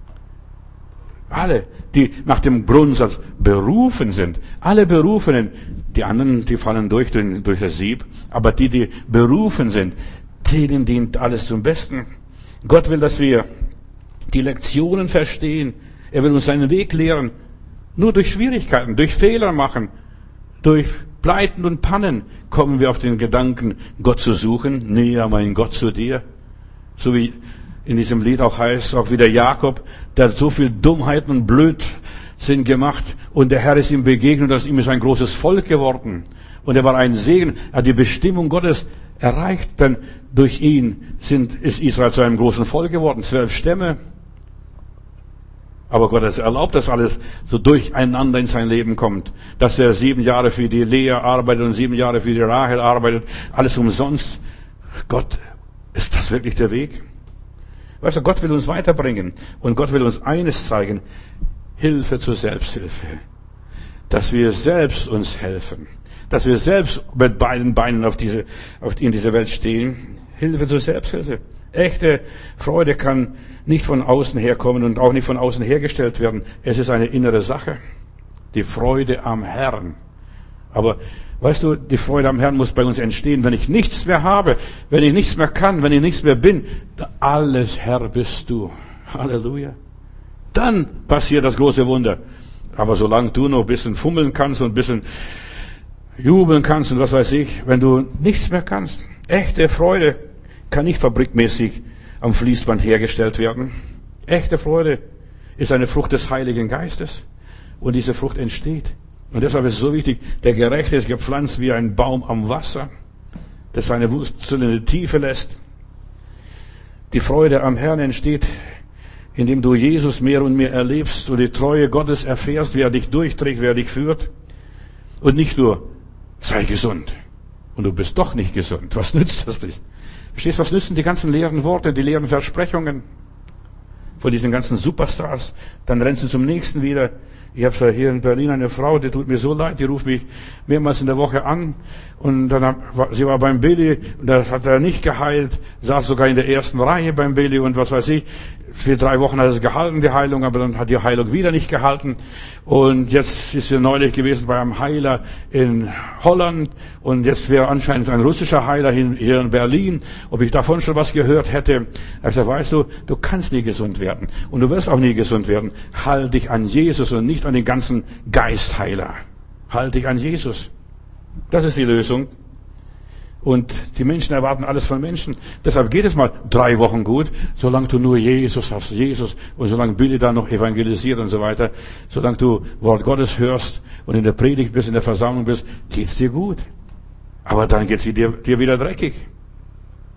S1: Alle, die nach dem Grundsatz berufen sind, alle Berufenen, die anderen, die fallen durch, durch das Sieb, aber die, die berufen sind, denen dient alles zum Besten. Gott will, dass wir die Lektionen verstehen. Er will uns seinen Weg lehren. Nur durch Schwierigkeiten, durch Fehler machen, durch Pleiten und Pannen kommen wir auf den Gedanken, Gott zu suchen. Näher, mein Gott, zu dir. So wie in diesem Lied auch heißt, auch wieder Jakob, der hat so viel Dummheiten und Blödsinn gemacht und der Herr ist ihm begegnet, dass ihm ist ein großes Volk geworden. Und er war ein Segen, er hat die Bestimmung Gottes erreicht, denn durch ihn sind, ist Israel zu einem großen Volk geworden, zwölf Stämme. Aber Gott hat erlaubt, dass alles so durcheinander in sein Leben kommt. Dass er sieben Jahre für die Lea arbeitet und sieben Jahre für die Rahel arbeitet. Alles umsonst. Gott, ist das wirklich der Weg? Weißt du, Gott will uns weiterbringen. Und Gott will uns eines zeigen. Hilfe zur Selbsthilfe. Dass wir selbst uns helfen. Dass wir selbst mit beiden Beinen auf diese, auf, in dieser Welt stehen. Hilfe zur Selbsthilfe. Echte Freude kann nicht von außen herkommen und auch nicht von außen hergestellt werden. Es ist eine innere Sache. Die Freude am Herrn. Aber weißt du, die Freude am Herrn muss bei uns entstehen. Wenn ich nichts mehr habe, wenn ich nichts mehr kann, wenn ich nichts mehr bin, alles Herr bist du. Halleluja. Dann passiert das große Wunder. Aber solange du noch ein bisschen fummeln kannst und ein bisschen jubeln kannst und was weiß ich, wenn du nichts mehr kannst, echte Freude kann nicht fabrikmäßig am Fließband hergestellt werden. Echte Freude ist eine Frucht des Heiligen Geistes. Und diese Frucht entsteht. Und deshalb ist es so wichtig, der Gerechte ist gepflanzt wie ein Baum am Wasser, der seine Wurzeln in die Tiefe lässt. Die Freude am Herrn entsteht, indem du Jesus mehr und mehr erlebst und die Treue Gottes erfährst, wie er dich durchträgt, wie er dich führt. Und nicht nur, sei gesund. Und du bist doch nicht gesund. Was nützt das dich? Verstehst du, was nützen die ganzen leeren Worte, die leeren Versprechungen von diesen ganzen Superstars? Dann rennst du zum nächsten wieder. Ich habe hier in Berlin eine Frau, die tut mir so leid, die ruft mich mehrmals in der Woche an. Und dann hab, sie war beim Billy und das hat er nicht geheilt, saß sogar in der ersten Reihe beim Billy und was weiß ich. Für drei Wochen hat es gehalten, die Heilung, aber dann hat die Heilung wieder nicht gehalten. Und jetzt ist sie neulich gewesen bei einem Heiler in Holland. Und jetzt wäre anscheinend ein russischer Heiler hier in Berlin. Ob ich davon schon was gehört hätte. Ich habe gesagt, weißt du, du kannst nie gesund werden. Und du wirst auch nie gesund werden. Halt dich an Jesus und nicht an den ganzen Geistheiler. Halt dich an Jesus. Das ist die Lösung. Und die Menschen erwarten alles von Menschen. Deshalb geht es mal drei Wochen gut, solange du nur Jesus hast, Jesus. Und solange Billy da noch evangelisiert und so weiter. Solange du Wort Gottes hörst und in der Predigt bist, in der Versammlung bist, geht's dir gut. Aber dann geht's dir, dir wieder dreckig.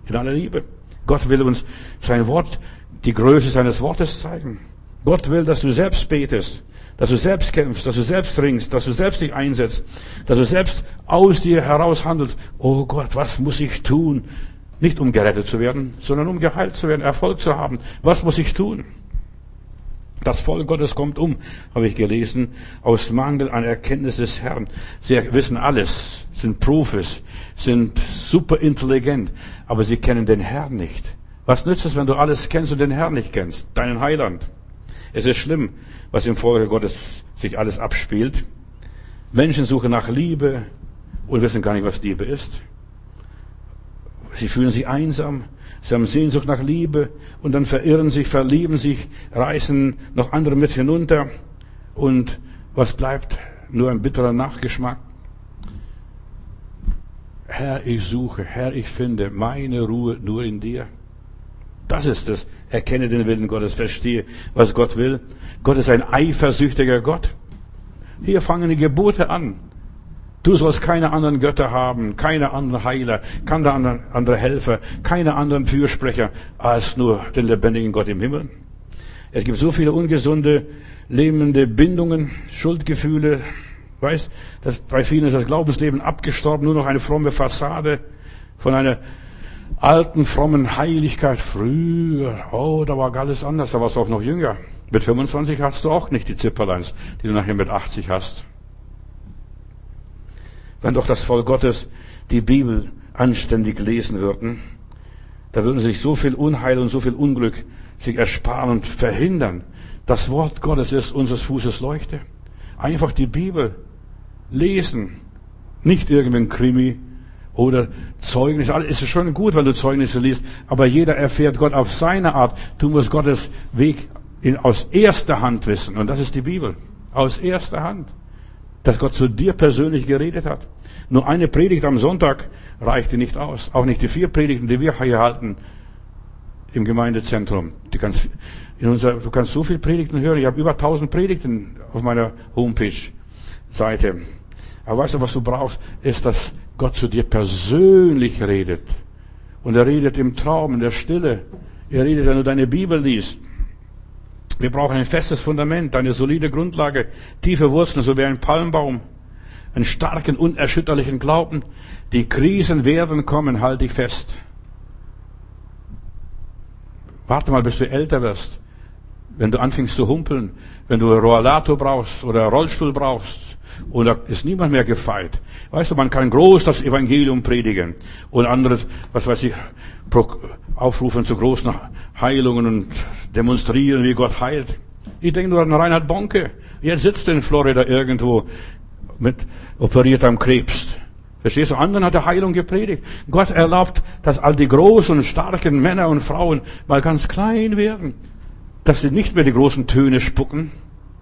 S1: In aller Liebe. Gott will uns sein Wort, die Größe seines Wortes zeigen. Gott will, dass du selbst betest, dass du selbst kämpfst, dass du selbst ringst, dass du selbst dich einsetzt, dass du selbst aus dir heraus handelst. Oh Gott, was muss ich tun? Nicht um gerettet zu werden, sondern um geheilt zu werden, Erfolg zu haben. Was muss ich tun? Das Volk Gottes kommt um, habe ich gelesen, aus Mangel an Erkenntnis des Herrn. Sie wissen alles, sind Profis, sind super intelligent, aber sie kennen den Herrn nicht. Was nützt es, wenn du alles kennst und den Herrn nicht kennst, deinen Heiland? Es ist schlimm, was im Volk Gottes sich alles abspielt. Menschen suchen nach Liebe und wissen gar nicht, was Liebe ist. Sie fühlen sich einsam, sie haben Sehnsucht nach Liebe und dann verirren sich, verlieben sich, reißen noch andere mit hinunter und was bleibt? Nur ein bitterer Nachgeschmack. Herr, ich suche, Herr, ich finde meine Ruhe nur in dir. Das ist es. Erkenne den Willen Gottes, verstehe, was Gott will. Gott ist ein eifersüchtiger Gott. Hier fangen die Gebote an. Du sollst keine anderen Götter haben, keine anderen Heiler, keine anderen, andere Helfer, keine anderen Fürsprecher als nur den lebendigen Gott im Himmel. Es gibt so viele ungesunde, lähmende Bindungen, Schuldgefühle. Weißt, dass bei vielen ist das Glaubensleben abgestorben, nur noch eine fromme Fassade von einer alten, frommen Heiligkeit. Früher, oh, da war alles anders, da warst du auch noch jünger. Mit fünfundzwanzig hast du auch nicht die Zipperleins, die du nachher mit achtzig hast. Wenn doch das Volk Gottes die Bibel anständig lesen würden, da würden sich so viel Unheil und so viel Unglück sich ersparen und verhindern. Das Wort Gottes ist unseres Fußes Leuchte. Einfach die Bibel lesen. Nicht irgendein Krimi oder Zeugnis. Es ist schon gut, wenn du Zeugnisse liest, aber jeder erfährt Gott auf seine Art. Du musst Gottes Weg in, aus erster Hand wissen. Und das ist die Bibel. Aus erster Hand. Dass Gott zu dir persönlich geredet hat. Nur eine Predigt am Sonntag reichte nicht aus. Auch nicht die vier Predigten, die wir hier halten im Gemeindezentrum. Die kannst, in unserer, du kannst so viele Predigten hören. Ich habe über tausend Predigten auf meiner Homepage-Seite. Aber weißt du, was du brauchst, ist, dass Gott zu dir persönlich redet. Und er redet im Traum, in der Stille. Er redet, wenn du deine Bibel liest. Wir brauchen ein festes Fundament, eine solide Grundlage, tiefe Wurzeln, so wie ein Palmbaum, einen starken, unerschütterlichen Glauben. Die Krisen werden kommen, halt dich fest. Warte mal, bis du älter wirst. Wenn du anfängst zu humpeln, wenn du Rollator brauchst oder Rollstuhl brauchst, oder ist niemand mehr gefeit. Weißt du, man kann groß das Evangelium predigen und andere, was weiß ich, aufrufen zu großen Heilungen und demonstrieren, wie Gott heilt. Ich denke nur an Reinhard Bonke. Jetzt sitzt er in Florida irgendwo mit operiert am Krebs. Verstehst du? Anderen hat er Heilung gepredigt. Gott erlaubt, dass all die großen und starken Männer und Frauen mal ganz klein werden. Dass sie nicht mehr die großen Töne spucken.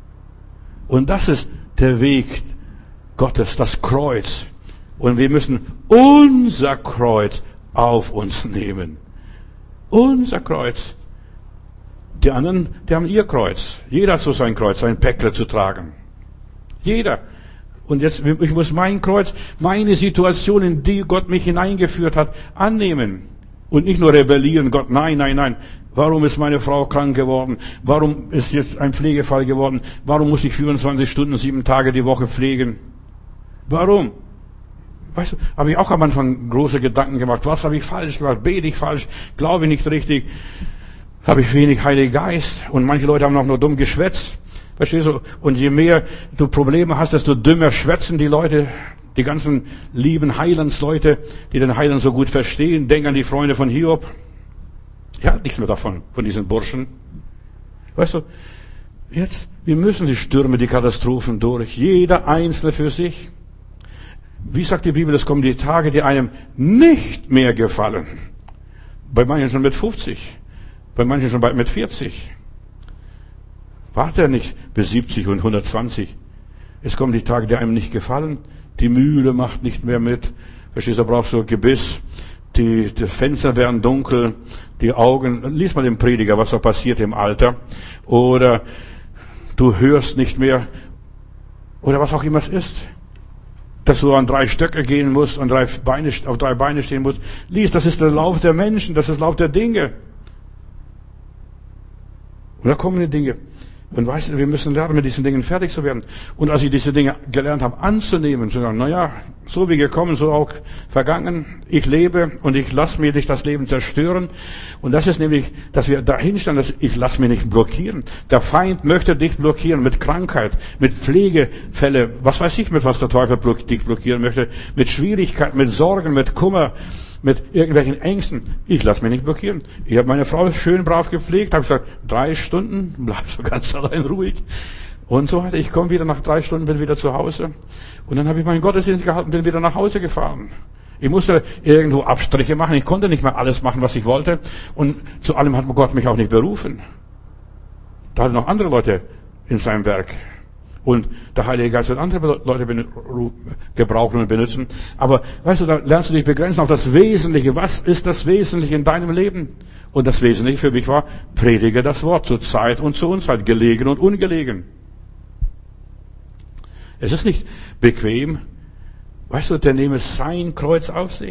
S1: Und das ist der Weg Gottes, das Kreuz. Und wir müssen unser Kreuz auf uns nehmen. Unser Kreuz. Die anderen, die haben ihr Kreuz. Jeder hat so sein Kreuz, sein Päckle zu tragen. Jeder. Und jetzt, ich muss mein Kreuz, meine Situation, in die Gott mich hineingeführt hat, annehmen. Und nicht nur rebellieren, Gott, nein, nein, nein. Warum ist meine Frau krank geworden? Warum ist jetzt ein Pflegefall geworden? Warum muss ich vierundzwanzig Stunden, sieben Tage die Woche pflegen? Warum? Weißt du, habe ich auch am Anfang große Gedanken gemacht. Was habe ich falsch gemacht? Bete ich falsch? Glaube ich nicht richtig? Habe ich wenig Heiligen Geist? Und manche Leute haben auch nur dumm geschwätzt. Verstehst du? Und je mehr du Probleme hast, desto dümmer schwätzen die Leute. Die ganzen lieben Heilandsleute, die den Heiland so gut verstehen. Denk an die Freunde von Hiob. Ich halte nichts mehr davon, von diesen Burschen. Weißt du, jetzt, wir müssen die Stürme, die Katastrophen durch. Jeder Einzelne für sich. Wie sagt die Bibel, es kommen die Tage, die einem nicht mehr gefallen. Bei manchen schon mit fünfzig. Bei manchen schon bald mit vierzig. Warte ja nicht bis siebzig und hundertzwanzig. Es kommen die Tage, die einem nicht gefallen. Die Mühle macht nicht mehr mit. Verstehst du, da brauchst du Gebiss. Die, die Fenster werden dunkel. Die Augen, lies mal den Prediger, was da passiert im Alter. Oder du hörst nicht mehr. Oder was auch immer es ist. dass du an drei Stöcke gehen musst, an drei Beine, auf drei Beine stehen musst. Lies, das ist der Lauf der Menschen, das ist der Lauf der Dinge. Und da kommen die Dinge. Und weißt du, wir müssen lernen, mit diesen Dingen fertig zu werden. Und als ich diese Dinge gelernt habe, anzunehmen, zu sagen, na ja, so wie gekommen, so auch vergangen. Ich lebe und ich lasse mir nicht das Leben zerstören. Und das ist nämlich, dass wir dahin stellen, dass ich lasse mich nicht blockieren. Der Feind möchte dich blockieren mit Krankheit, mit Pflegefälle, was weiß ich, mit was der Teufel dich blockieren möchte, mit Schwierigkeiten, mit Sorgen, mit Kummer, mit irgendwelchen Ängsten. Ich lasse mich nicht blockieren. Ich habe meine Frau schön brav gepflegt, habe gesagt, drei Stunden, bleib so ganz allein ruhig. Und so weiter. Ich komme wieder nach drei Stunden, bin wieder zu Hause. Und dann habe ich meinen Gottesdienst gehalten, bin wieder nach Hause gefahren. Ich musste irgendwo Abstriche machen. Ich konnte nicht mehr alles machen, was ich wollte. Und zu allem hat Gott mich auch nicht berufen. Da hat noch andere Leute in seinem Werk. Und der Heilige Geist wird andere Leute gebrauchen und benutzen. Aber weißt du, da lernst du dich begrenzen auf das Wesentliche. Was ist das Wesentliche in deinem Leben? Und das Wesentliche für mich war, predige das Wort zur Zeit und zur Unzeit, gelegen und ungelegen. Es ist nicht bequem. Weißt du, der nehme sein Kreuz auf sich.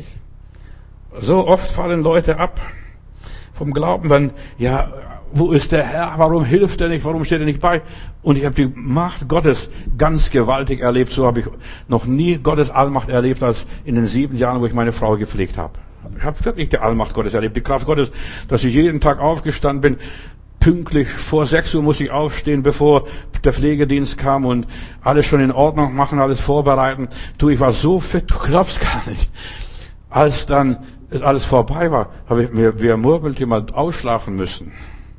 S1: So oft fallen Leute ab vom Glauben, wenn, ja, wo ist der Herr? Warum hilft er nicht? Warum steht er nicht bei? Und ich habe die Macht Gottes ganz gewaltig erlebt. So habe ich noch nie Gottes Allmacht erlebt, als in den sieben Jahren, wo ich meine Frau gepflegt habe. Ich habe wirklich die Allmacht Gottes erlebt, die Kraft Gottes, dass ich jeden Tag aufgestanden bin. Pünktlich vor sechs Uhr musste ich aufstehen, bevor der Pflegedienst kam und alles schon in Ordnung machen, alles vorbereiten. Du, ich war so fit, du glaubst gar nicht. Als dann alles vorbei war, habe ich mir wie ein Murmeltier mal ausschlafen müssen.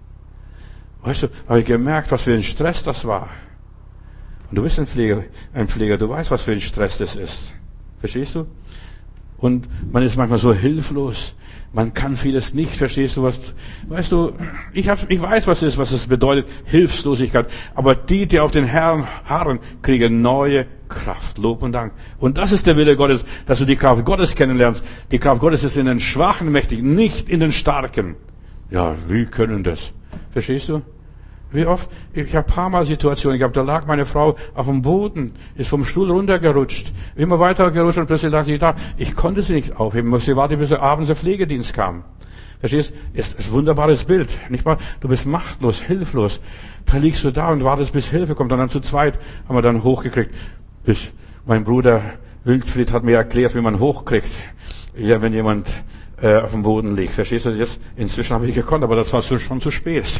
S1: Weißt du, habe ich gemerkt, was für ein Stress das war. Und du bist ein Pfleger, ein Pfleger, du weißt, was für ein Stress das ist. Verstehst du? Und man ist manchmal so hilflos. Man kann vieles nicht, verstehst du was? Weißt du, ich hab, ich weiß, was es ist, was es bedeutet, Hilflosigkeit. Aber die, die auf den Herrn harren, kriegen neue Kraft. Lob und Dank. Und das ist der Wille Gottes, dass du die Kraft Gottes kennenlernst. Die Kraft Gottes ist in den Schwachen mächtig, nicht in den Starken. Ja, wie können das? Verstehst du? Wie oft? Ich habe ein paar Mal Situationen gehabt, da lag meine Frau auf dem Boden, ist vom Stuhl runtergerutscht, immer weiter gerutscht und plötzlich lag sie da. Ich konnte sie nicht aufheben, musste warten, bis abends der Pflegedienst kam. Verstehst? Ist ein wunderbares Bild, nicht wahr? Du bist machtlos, hilflos. Da liegst du da und wartest, bis Hilfe kommt. Und dann zu zweit haben wir dann hochgekriegt. Bis mein Bruder Wilfried hat mir erklärt, wie man hochkriegt, ja, wenn jemand äh, auf dem Boden liegt. Verstehst du das? Inzwischen habe ich gekonnt, aber das war schon zu spät.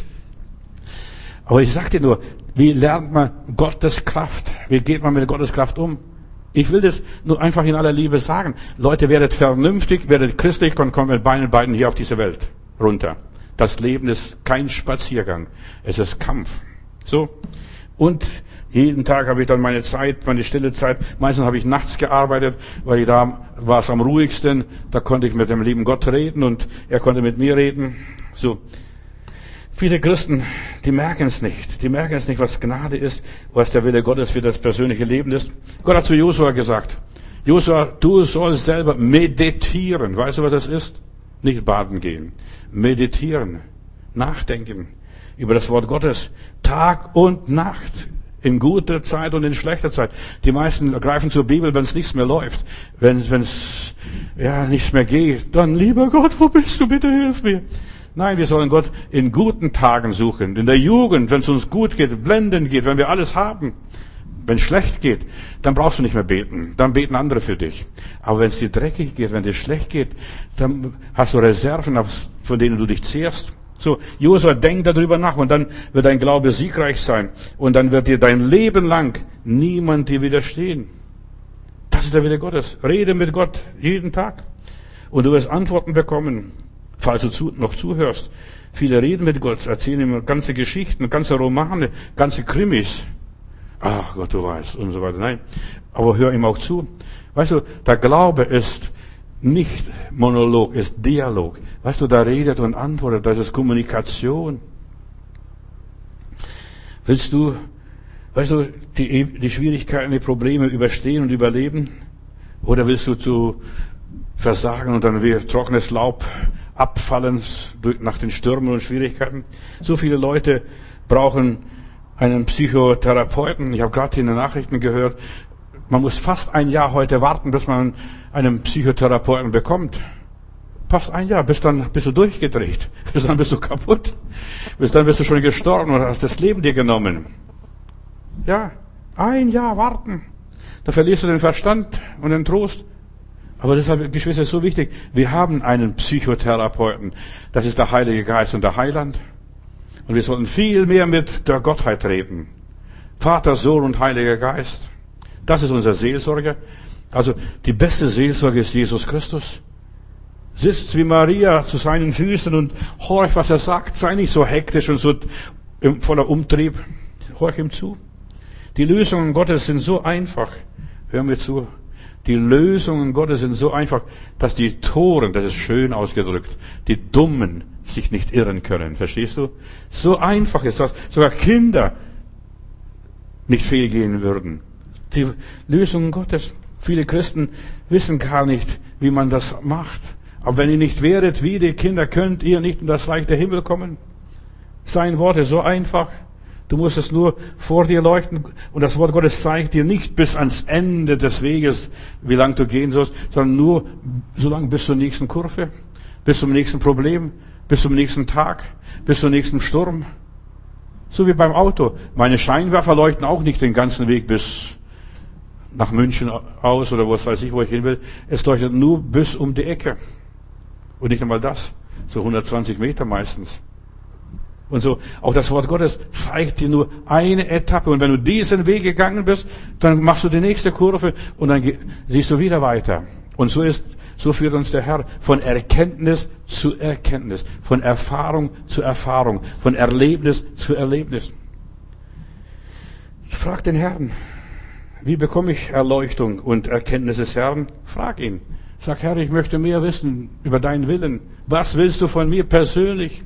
S1: Aber ich sag dir nur, wie lernt man Gottes Kraft? Wie geht man mit Gottes Kraft um? Ich will das nur einfach in aller Liebe sagen. Leute, werdet vernünftig, werdet christlich und kommt mit beiden Beinen hier auf diese Welt runter. Das Leben ist kein Spaziergang. Es ist Kampf. So. Und jeden Tag habe ich dann meine Zeit, meine stille Zeit. Meistens habe ich nachts gearbeitet, weil da war es am ruhigsten. Da konnte ich mit dem lieben Gott reden und er konnte mit mir reden. So. Viele Christen, die merken es nicht. Die merken es nicht, was Gnade ist, was der Wille Gottes für das persönliche Leben ist. Gott hat zu Josua gesagt, Josua, du sollst selber meditieren. Weißt du, was das ist? Nicht baden gehen. Meditieren. Nachdenken über das Wort Gottes. Tag und Nacht. In guter Zeit und in schlechter Zeit. Die meisten greifen zur Bibel, wenn es nichts mehr läuft. Wenn es ja nichts mehr geht. Dann, lieber Gott, wo bist du? Bitte hilf mir. Nein, wir sollen Gott in guten Tagen suchen. In der Jugend, wenn es uns gut geht, blendend geht, wenn wir alles haben. Wenn es schlecht geht, dann brauchst du nicht mehr beten. Dann beten andere für dich. Aber wenn es dir dreckig geht, wenn dir schlecht geht, dann hast du Reserven, von denen du dich zehrst. So, Josua, denk darüber nach und dann wird dein Glaube siegreich sein. Und dann wird dir dein Leben lang niemand dir widerstehen. Das ist der Wille Gottes. Rede mit Gott jeden Tag. Und du wirst Antworten bekommen. Falls du zu, noch zuhörst, viele reden mit Gott, erzählen ihm ganze Geschichten, ganze Romane, ganze Krimis. Ach Gott, du weißt, und so weiter. Nein, aber hör ihm auch zu. Weißt du, der Glaube ist nicht Monolog, ist Dialog. Weißt du, da redet und antwortet, das ist Kommunikation. Willst du, weißt du, die, die Schwierigkeiten, die Probleme überstehen und überleben? Oder willst du zu versagen und dann wie trockenes Laub abfallen durch, nach den Stürmen und Schwierigkeiten? So viele Leute brauchen einen Psychotherapeuten. Ich habe gerade in den Nachrichten gehört, Man muss fast ein Jahr heute warten, bis man einen Psychotherapeuten bekommt. Fast ein Jahr, bis dann bist du durchgedreht. Bis dann bist du kaputt. Bis dann bist du schon gestorben oder hast das Leben dir genommen. Ja, ein Jahr warten. Da verlierst du den Verstand und den Trost. Aber deshalb, Geschwister, ist so wichtig. Wir haben einen Psychotherapeuten. Das ist der Heilige Geist und der Heiland. Und wir sollten viel mehr mit der Gottheit reden. Vater, Sohn und Heiliger Geist. Das ist unser Seelsorger. Also die beste Seelsorge ist Jesus Christus. Sitzt wie Maria zu seinen Füßen und horch, was er sagt. Sei nicht so hektisch und so voller Umtrieb. Horch ihm zu. Die Lösungen Gottes sind so einfach. Hör mir zu. Die Lösungen Gottes sind so einfach, dass die Toren, das ist schön ausgedrückt, die Dummen sich nicht irren können. Verstehst du? So einfach ist das. Sogar Kinder nicht fehlgehen würden. Die Lösungen Gottes. Viele Christen wissen gar nicht, wie man das macht. Aber wenn ihr nicht wäret wie die Kinder, könnt ihr nicht in das Reich der Himmel kommen. Sein Wort ist so einfach. Du musst es nur vor dir leuchten. Und das Wort Gottes zeigt dir nicht bis ans Ende des Weges, wie lang du gehen sollst, sondern nur so lange bis zur nächsten Kurve, bis zum nächsten Problem, bis zum nächsten Tag, bis zum nächsten Sturm. So wie beim Auto. Meine Scheinwerfer leuchten auch nicht den ganzen Weg bis nach München aus oder was weiß ich, wo ich hin will. Es leuchtet nur bis um die Ecke. Und nicht einmal das. So hundertzwanzig Meter meistens. Und so, auch das Wort Gottes zeigt dir nur eine Etappe. Und wenn du diesen Weg gegangen bist, dann machst du die nächste Kurve und dann siehst du wieder weiter. Und so ist, so führt uns der Herr von Erkenntnis zu Erkenntnis, von Erfahrung zu Erfahrung, von Erlebnis zu Erlebnis. Ich frage den Herrn, wie bekomme ich Erleuchtung und Erkenntnis des Herrn? Frag ihn. Sag, Herr, ich möchte mehr wissen über deinen Willen. Was willst du von mir persönlich?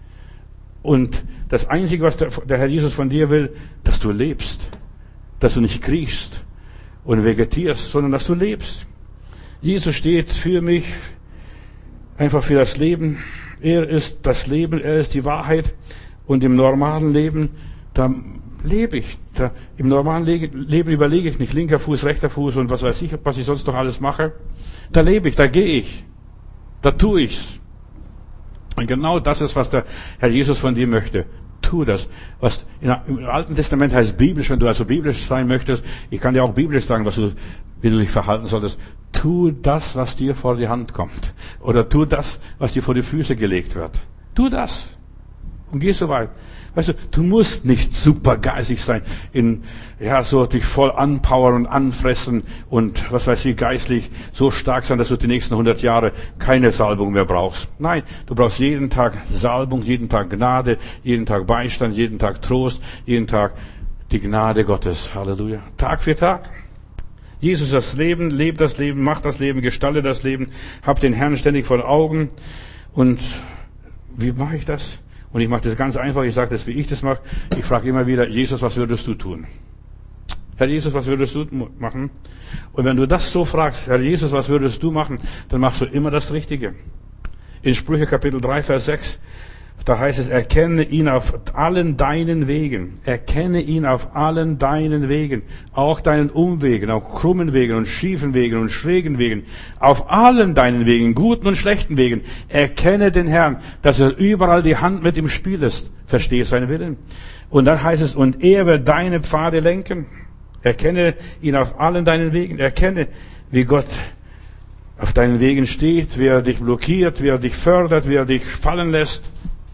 S1: Und das Einzige, was der, der Herr Jesus von dir will, dass du lebst. Dass du nicht kriechst und vegetierst, sondern dass du lebst. Jesus steht für mich, einfach für das Leben. Er ist das Leben, er ist die Wahrheit. Und im normalen Leben, da lebe ich. Da, Im normalen Leben überlege ich nicht, linker Fuß, rechter Fuß und was weiß ich, was ich sonst noch alles mache. Da lebe ich, da gehe ich. Da tue ich's. Und genau das ist, was der Herr Jesus von dir möchte. Tu das. Was im Alten Testament heißt biblisch, wenn du also biblisch sein möchtest. Ich kann dir auch biblisch sagen, was du, wie du dich verhalten solltest. Tu das, was dir vor die Hand kommt. Oder tu das, was dir vor die Füße gelegt wird. Tu das. Und geh so weit. Weißt du, du musst nicht supergeistig sein, in, ja, so dich voll anpowern und anfressen und, was weiß ich, geistlich so stark sein, dass du die nächsten hundert Jahre keine Salbung mehr brauchst. Nein, du brauchst jeden Tag Salbung, jeden Tag Gnade, jeden Tag Beistand, jeden Tag Trost, jeden Tag die Gnade Gottes. Halleluja. Tag für Tag. Jesus das Leben, lebt das Leben, macht das Leben, gestalte das Leben, hab den Herrn ständig vor Augen. Und wie mache ich das? Und ich mache das ganz einfach, ich sage das, wie ich das mache. Ich frage immer wieder, Jesus, was würdest du tun? Herr Jesus, was würdest du machen? Und wenn du das so fragst, Herr Jesus, was würdest du machen, dann machst du immer das Richtige. In Sprüche Kapitel drei, Vers sechs, da heißt es, erkenne ihn auf allen deinen Wegen. Erkenne ihn auf allen deinen Wegen. Auch deinen Umwegen, auch krummen Wegen und schiefen Wegen und schrägen Wegen. Auf allen deinen Wegen, guten und schlechten Wegen. Erkenne den Herrn, dass er überall die Hand mit im Spiel ist. Verstehe seinen Willen. Und dann heißt es, und er wird deine Pfade lenken. Erkenne ihn auf allen deinen Wegen. Erkenne, wie Gott auf deinen Wegen steht, wie er dich blockiert, wie er dich fördert, wie er dich fallen lässt.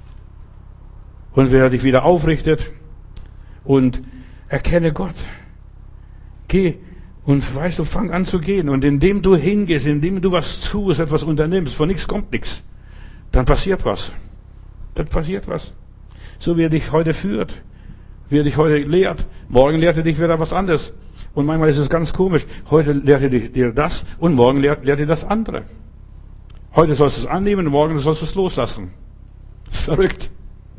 S1: Und wer dich wieder aufrichtet und erkenne Gott. Geh und weißt du, fang an zu gehen. Und indem du hingehst, indem du was tust, etwas unternimmst, von nichts kommt nichts, dann passiert was. Dann passiert was. So wie er dich heute führt, wie er dich heute lehrt. Morgen lehrt er dich wieder was anderes. Und manchmal ist es ganz komisch. Heute lehrt er dir das und morgen lehrt, lehrt er das andere. Heute sollst du es annehmen und morgen sollst du es loslassen. Das ist verrückt.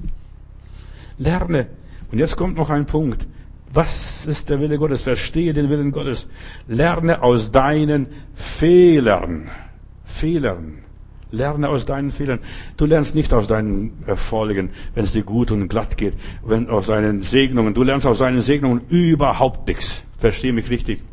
S1: Lerne. Und jetzt kommt noch ein Punkt. Was ist der Wille Gottes? Verstehe den Willen Gottes. Lerne aus deinen Fehlern. Fehlern. Lerne aus deinen Fehlern. Du lernst nicht aus deinen Erfolgen, wenn es dir gut und glatt geht, wenn aus seinen Segnungen. Du lernst aus seinen Segnungen überhaupt nichts. Verstehe mich richtig.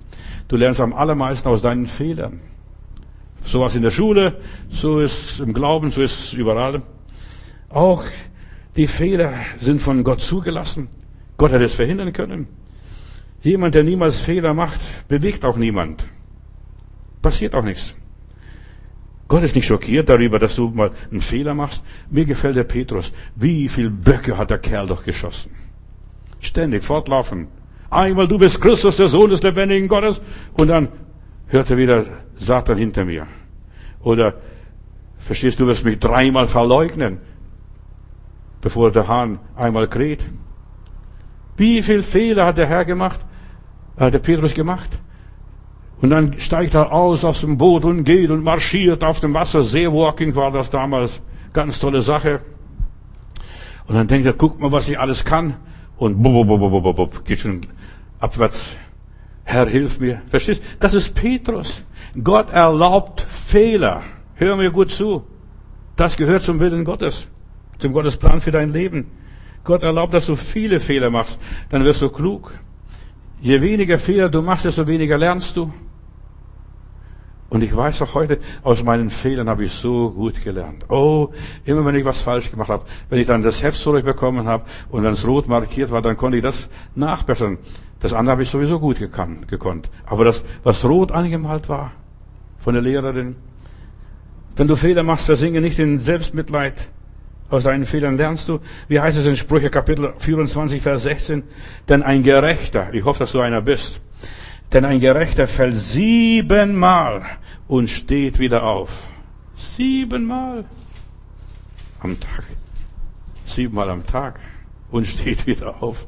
S1: Du lernst am allermeisten aus deinen Fehlern. So was in der Schule, so ist im Glauben, so ist überall. Auch die Fehler sind von Gott zugelassen. Gott hat es verhindern können. Jemand, der niemals Fehler macht, bewegt auch niemand. Passiert auch nichts. Gott ist nicht schockiert darüber, dass du mal einen Fehler machst. Mir gefällt der Petrus. Wie viel Böcke hat der Kerl doch geschossen? Ständig, fortlaufen. Einmal du bist Christus, der Sohn des lebendigen Gottes. Und dann hört er wieder Satan hinter mir. Oder, verstehst du, du wirst mich dreimal verleugnen, bevor der Hahn einmal kräht. Wie viel Fehler hat der Herr gemacht, hat der Petrus gemacht? Und dann steigt er aus aus dem Boot und geht und marschiert auf dem Wasser. Seawalking war das damals. Ganz tolle Sache. Und dann denkt er, guck mal, was ich alles kann. Und bub, bub, bub, bub, bub, geht schon abwärts. Herr, hilf mir. Verstehst? Das ist Petrus. Gott erlaubt Fehler. Hör mir gut zu. Das gehört zum Willen Gottes. Zum Gottes Plan für dein Leben. Gott erlaubt, dass du viele Fehler machst. Dann wirst du klug. Je weniger Fehler du machst, desto weniger lernst du. Und ich weiß auch heute, aus meinen Fehlern habe ich so gut gelernt. Oh, immer wenn ich was falsch gemacht habe, wenn ich dann das Heft zurückbekommen habe und wenn es rot markiert war, dann konnte ich das nachbessern. Das andere habe ich sowieso gut gekannt, gekonnt. Aber das, was rot angemalt war von der Lehrerin, wenn du Fehler machst, versinke nicht in Selbstmitleid. Aus deinen Fehlern lernst du. Wie heißt es in Sprüche Kapitel vierundzwanzig, Vers sechzehn? Denn ein Gerechter, ich hoffe, dass du einer bist, denn ein Gerechter fällt siebenmal und steht wieder auf. Siebenmal am Tag. Siebenmal am Tag und steht wieder auf.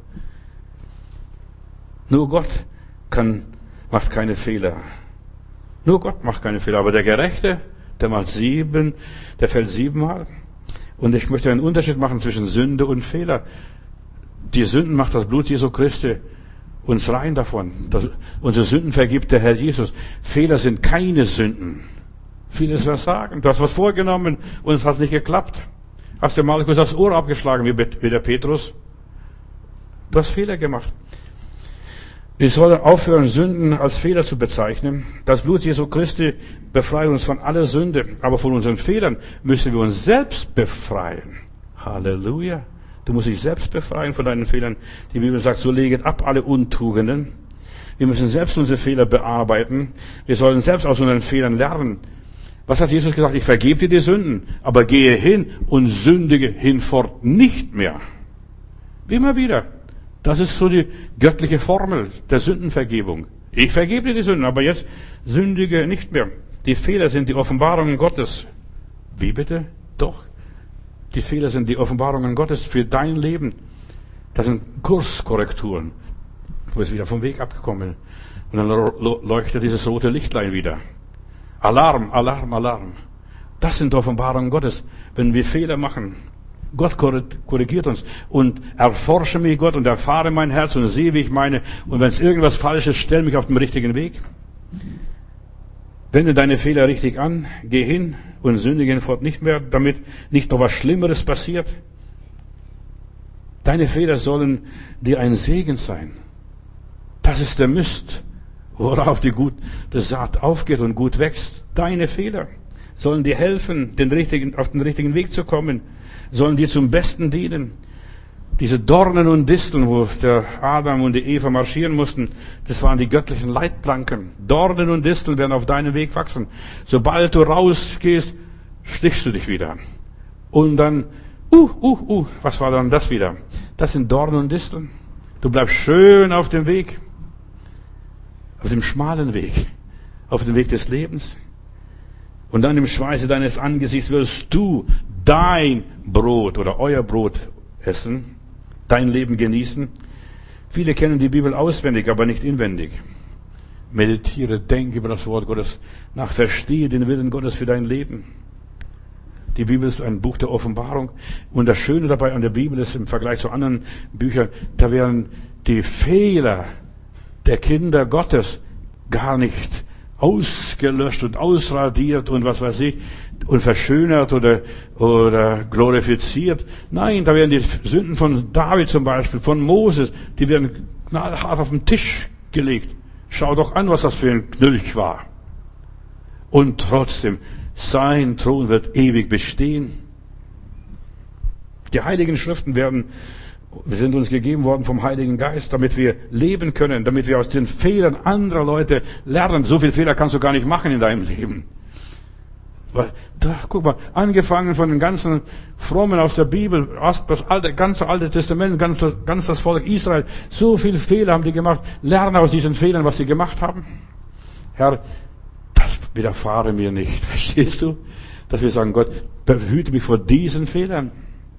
S1: Nur Gott kann, macht keine Fehler. Nur Gott macht keine Fehler. Aber der Gerechte, der macht sieben, der fällt siebenmal. Und ich möchte einen Unterschied machen zwischen Sünde und Fehler. Die Sünden macht das Blut Jesu Christi uns rein davon. Das, unsere Sünden vergibt der Herr Jesus. Fehler sind keine Sünden. Vieles Versagen. Du hast was vorgenommen und es hat nicht geklappt. Hast du Malchus das Ohr abgeschlagen wie, wie der Petrus? Du hast Fehler gemacht. Wir sollen aufhören, Sünden als Fehler zu bezeichnen. Das Blut Jesu Christi befreit uns von aller Sünde. Aber von unseren Fehlern müssen wir uns selbst befreien. Halleluja. Du musst dich selbst befreien von deinen Fehlern. Die Bibel sagt, so leget ab alle Untugenden. Wir müssen selbst unsere Fehler bearbeiten. Wir sollen selbst aus unseren Fehlern lernen. Was hat Jesus gesagt? Ich vergebe dir die Sünden, aber gehe hin und sündige hinfort nicht mehr. Wie immer wieder. Das ist so die göttliche Formel der Sündenvergebung. Ich vergebe dir die Sünden, aber jetzt sündige nicht mehr. Die Fehler sind die Offenbarungen Gottes. Wie bitte? Doch. Die Fehler sind die Offenbarungen Gottes für dein Leben. Das sind Kurskorrekturen. Du bist wieder vom Weg abgekommen. Und dann leuchtet dieses rote Lichtlein wieder. Alarm, Alarm, Alarm. Das sind Offenbarungen Gottes. Wenn wir Fehler machen, Gott korrigiert uns und erforsche mich Gott und erfahre mein Herz und sehe, wie ich meine. Und wenn es irgendwas falsch ist, stell mich auf den richtigen Weg. Wende deine Fehler richtig an, geh hin und sündige hinfort nicht mehr, damit nicht noch was Schlimmeres passiert. Deine Fehler sollen dir ein Segen sein. Das ist der Mist, worauf die gute Saat aufgeht und gut wächst. Deine Fehler sollen dir helfen, den richtigen, auf den richtigen Weg zu kommen, sollen dir zum Besten dienen. Diese Dornen und Disteln, wo der Adam und die Eva marschieren mussten, das waren die göttlichen Leitplanken. Dornen und Disteln werden auf deinem Weg wachsen. Sobald du rausgehst, stichst du dich wieder. Und dann, uh, uh, uh, was war dann das wieder? Das sind Dornen und Disteln. Du bleibst schön auf dem Weg. Auf dem schmalen Weg. Auf dem Weg des Lebens. Und dann im Schweiße deines Angesichts wirst du dein Brot oder euer Brot essen, dein Leben genießen. Viele kennen die Bibel auswendig, aber nicht inwendig. Meditiere, denke über das Wort Gottes nach, verstehe den Willen Gottes für dein Leben. Die Bibel ist ein Buch der Offenbarung. Und das Schöne dabei an der Bibel ist, im Vergleich zu anderen Büchern, da werden die Fehler der Kinder Gottes gar nicht ausgelöscht und ausradiert und was weiß ich und verschönert oder oder glorifiziert. Nein, da werden die Sünden von David zum Beispiel, von Moses, die werden knallhart auf den Tisch gelegt. Schau doch an, was das für ein Knülch war. Und trotzdem, sein Thron wird ewig bestehen. Die Heiligen Schriften werden, sind uns gegeben worden vom Heiligen Geist, damit wir leben können, damit wir aus den Fehlern anderer Leute lernen. So viele Fehler kannst du gar nicht machen in deinem Leben. Da, guck mal, angefangen von den ganzen Frommen aus der Bibel, das alte, ganze Alte Testament, ganz, ganz das Volk Israel, so viele Fehler haben die gemacht. Lerne aus diesen Fehlern, was sie gemacht haben. Herr, das widerfahre mir nicht. Verstehst du? Dass wir sagen, Gott, behüte mich vor diesen Fehlern.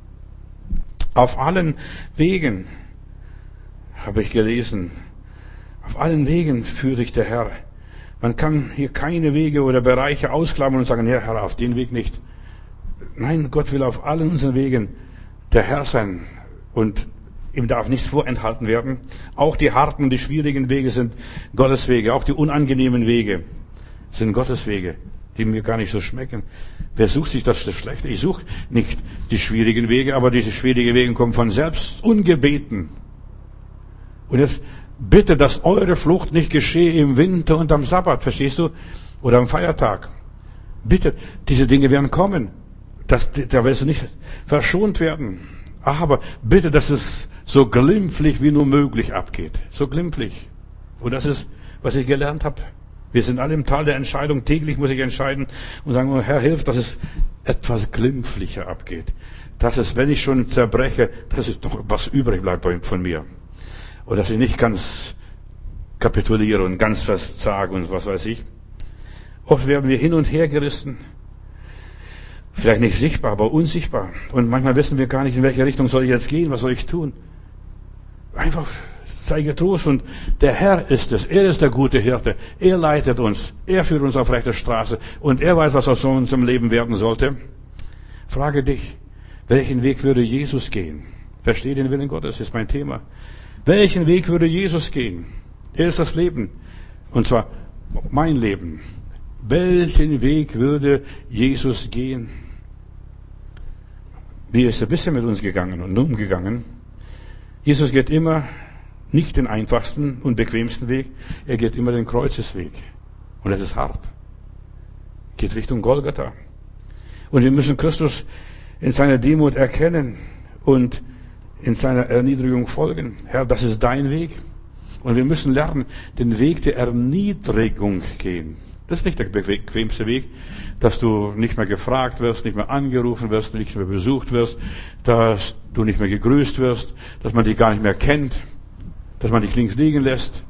S1: Auf allen Wegen, habe ich gelesen, auf allen Wegen führt dich der Herr. Man kann hier keine Wege oder Bereiche ausklammern und sagen, ja, Herr, auf den Weg nicht. Nein, Gott will auf allen unseren Wegen der Herr sein und ihm darf nichts vorenthalten werden. Auch die harten und die schwierigen Wege sind Gottes Wege. Auch die unangenehmen Wege sind Gottes Wege, die mir gar nicht so schmecken. Wer sucht sich das Schlechte? Ich suche nicht die schwierigen Wege, aber diese schwierigen Wege kommen von selbst ungebeten. Und jetzt bitte, dass eure Flucht nicht geschehe im Winter und am Sabbat, verstehst du? Oder am Feiertag. Bitte, diese Dinge werden kommen. Das, da wirst du nicht verschont werden. Aber bitte, dass es so glimpflich wie nur möglich abgeht. So glimpflich. Und das ist, was ich gelernt habe. Wir sind alle im Tal der Entscheidung. Täglich muss ich entscheiden und sagen, oh, Herr, hilf, dass es etwas glimpflicher abgeht. Dass es, wenn ich schon zerbreche, dass es noch was übrig bleibt von mir. Und dass ich nicht ganz kapituliere und ganz versage und was weiß ich. Oft werden wir hin und her gerissen. Vielleicht nicht sichtbar, aber unsichtbar. Und manchmal wissen wir gar nicht, in welche Richtung soll ich jetzt gehen, was soll ich tun. Einfach sei getrost und der Herr ist es. Er ist der gute Hirte. Er leitet uns. Er führt uns auf rechter Straße. Und er weiß, was aus unserem Leben werden sollte. Frage dich, welchen Weg würde Jesus gehen? Verstehe den Willen Gottes, ist mein Thema. Welchen Weg würde Jesus gehen? Er ist das Leben. Und zwar mein Leben. Welchen Weg würde Jesus gehen? Wie ist er bisher mit uns gegangen und umgegangen? Jesus geht immer nicht den einfachsten und bequemsten Weg. Er geht immer den Kreuzesweg. Und es ist hart. Geht Richtung Golgatha. Und wir müssen Christus in seiner Demut erkennen und in seiner Erniedrigung folgen. Herr, das ist dein Weg. Und wir müssen lernen, den Weg der Erniedrigung gehen. Das ist nicht der bequemste Weg, dass du nicht mehr gefragt wirst, nicht mehr angerufen wirst, nicht mehr besucht wirst, dass du nicht mehr gegrüßt wirst, dass man dich gar nicht mehr kennt, dass man dich links liegen lässt.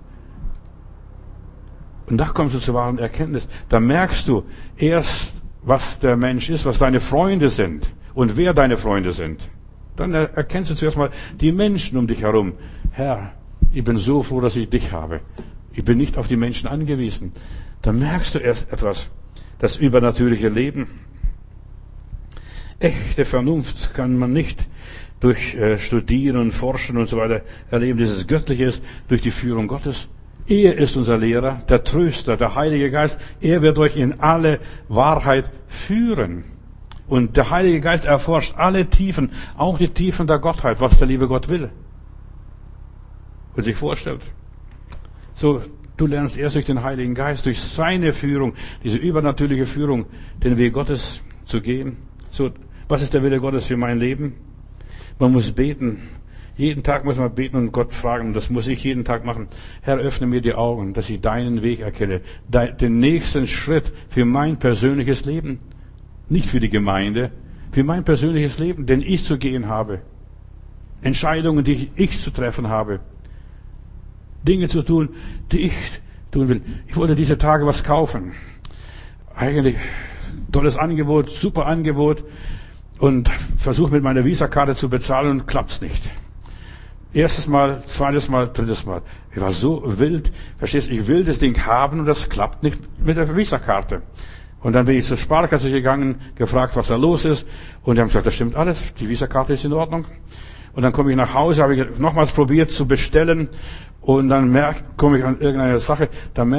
S1: Und da kommst du zur wahren Erkenntnis. Da merkst du erst, was der Mensch ist, was deine Freunde sind und wer deine Freunde sind. Dann erkennst du zuerst mal die Menschen um dich herum. Herr, ich bin so froh, dass ich dich habe. Ich bin nicht auf die Menschen angewiesen. Dann merkst du erst etwas, das übernatürliche Leben. Echte Vernunft kann man nicht durch äh, Studieren und Forschen und so weiter erleben. Dieses Göttliche ist durch die Führung Gottes. Er ist unser Lehrer, der Tröster, der Heilige Geist. Er wird euch in alle Wahrheit führen. Und der Heilige Geist erforscht alle Tiefen, auch die Tiefen der Gottheit, was der liebe Gott will und sich vorstellt. So, du lernst erst durch den Heiligen Geist, durch seine Führung, diese übernatürliche Führung, den Weg Gottes zu gehen. So, was ist der Wille Gottes für mein Leben? Man muss beten. Jeden Tag muss man beten und Gott fragen. Das muss ich jeden Tag machen. Herr, öffne mir die Augen, dass ich deinen Weg erkenne. Den nächsten Schritt für mein persönliches Leben. Nicht für die Gemeinde, für mein persönliches Leben, den ich zu gehen habe. Entscheidungen, die ich zu treffen habe. Dinge zu tun, die ich tun will. Ich wollte diese Tage was kaufen. Eigentlich tolles Angebot, super Angebot. Und versuche mit meiner Visa-Karte zu bezahlen und klappt's nicht. Erstes Mal, zweites Mal, drittes Mal. Ich war so wild. Verstehst du, ich will das Ding haben und das klappt nicht mit der Visa-Karte. Und dann bin ich zur Sparkasse gegangen, gefragt, was da los ist. Und die haben gesagt, das stimmt alles, die Visa-Karte ist in Ordnung. Und dann komme ich nach Hause, habe ich nochmals probiert zu bestellen. Und dann merke, komme ich an irgendeine Sache, da merke,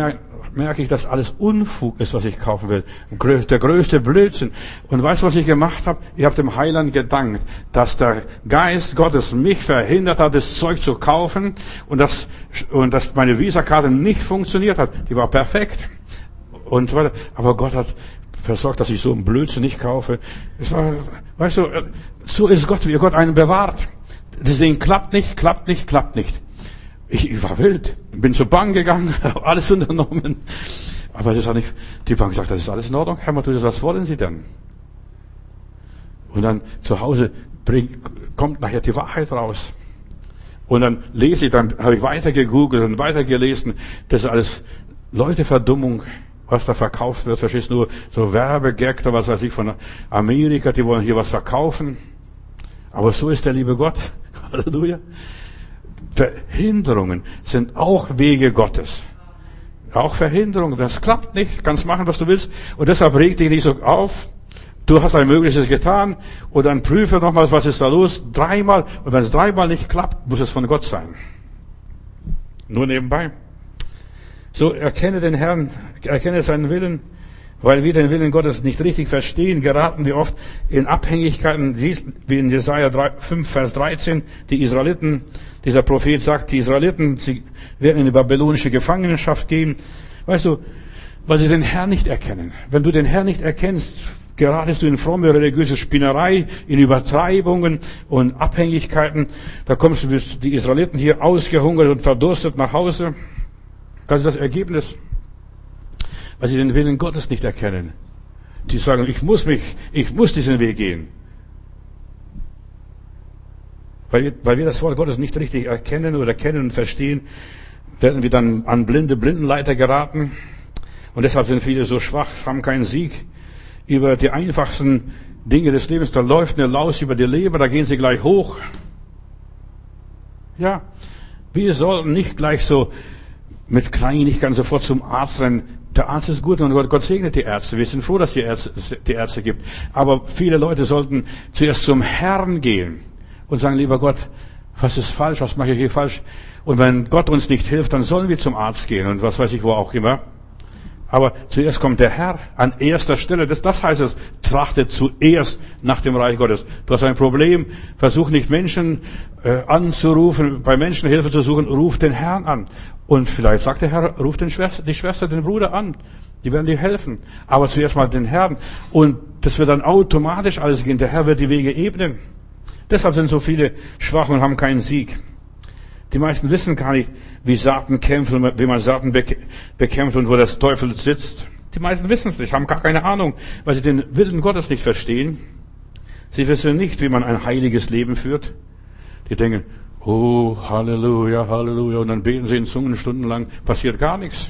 S1: merke ich, dass alles Unfug ist, was ich kaufen will. Der größte Blödsinn. Und weißt du, was ich gemacht habe? Ich habe dem Heiland gedankt, dass der Geist Gottes mich verhindert hat, das Zeug zu kaufen und dass, und dass meine Visakarte nicht funktioniert hat. Die war perfekt. Und, aber Gott hat versorgt, dass ich so einen Blödsinn nicht kaufe. Es war, weißt du, so ist Gott, wie Gott einen bewahrt. Das Ding klappt nicht, klappt nicht, klappt nicht. Ich, ich war wild, bin zur Bank gegangen, habe alles unternommen. Aber das hat nicht, die Bank sagt, das ist alles in Ordnung. Herr Matthäus, was wollen Sie denn? Und dann zu Hause bringt, kommt nachher die Wahrheit raus. Und dann lese ich, dann habe ich weiter gegoogelt und weiter gelesen. Das ist alles Leuteverdummung, was da verkauft wird. Verstehst du, nur so Werbegag, was weiß ich, von Amerika, die wollen hier was verkaufen. Aber so ist der liebe Gott. Halleluja. Verhinderungen sind auch Wege Gottes. Auch Verhinderungen. Das klappt nicht. Du kannst machen, was du willst. Und deshalb reg dich nicht so auf. Du hast ein Mögliches getan. Und dann prüfe nochmal, was ist da los. Dreimal. Und wenn es dreimal nicht klappt, muss es von Gott sein. Nur nebenbei. So, erkenne den Herrn, erkenne seinen Willen. Weil wir den Willen Gottes nicht richtig verstehen, geraten wir oft in Abhängigkeiten, wie in Jesaja fünf, Vers dreizehn, die Israeliten, dieser Prophet sagt, die Israeliten, sie werden in die babylonische Gefangenschaft gehen. Weißt du, weil sie den Herrn nicht erkennen. Wenn du den Herrn nicht erkennst, geratest du in fromme religiöse Spinnerei, in Übertreibungen und Abhängigkeiten. Da kommst du, bist die Israeliten hier ausgehungert und verdurstet nach Hause. Das ist das Ergebnis. Weil sie den Willen Gottes nicht erkennen. Die sagen, ich muss mich, ich muss diesen Weg gehen. Weil wir, weil wir das Wort Gottes nicht richtig erkennen oder kennen und verstehen, werden wir dann an blinde Blindenleiter geraten. Und deshalb sind viele so schwach, haben keinen Sieg über die einfachsten Dinge des Lebens. Da läuft eine Laus über die Leber, da gehen sie gleich hoch. Ja, wir sollten nicht gleich so mit Kleinigkeiten sofort zum Arzt rennen. Der Arzt ist gut und Gott, Gott segnet die Ärzte. Wir sind froh, dass die Ärzte, die Ärzte gibt. Aber viele Leute sollten zuerst zum Herrn gehen und sagen, lieber Gott, was ist falsch, was mache ich hier falsch? Und wenn Gott uns nicht hilft, dann sollen wir zum Arzt gehen und was weiß ich wo auch immer. Aber zuerst kommt der Herr an erster Stelle. Das, das heißt es, trachte zuerst nach dem Reich Gottes. Du hast ein Problem, versuch nicht Menschen äh, anzurufen, bei Menschen Hilfe zu suchen, ruf den Herrn an. Und vielleicht sagt der Herr, ruf den Schwester, die Schwester, den Bruder an. Die werden dir helfen. Aber zuerst mal den Herrn. Und das wird dann automatisch alles gehen. Der Herr wird die Wege ebnen. Deshalb sind so viele schwach und haben keinen Sieg. Die meisten wissen gar nicht, wie Satan kämpft und wie man Satan bekämpft und wo der Teufel sitzt. Die meisten wissen es nicht, haben gar keine Ahnung, weil sie den Willen Gottes nicht verstehen. Sie wissen nicht, wie man ein heiliges Leben führt. Die denken, oh, Halleluja, Halleluja, und dann beten sie in Zungen stundenlang, passiert gar nichts.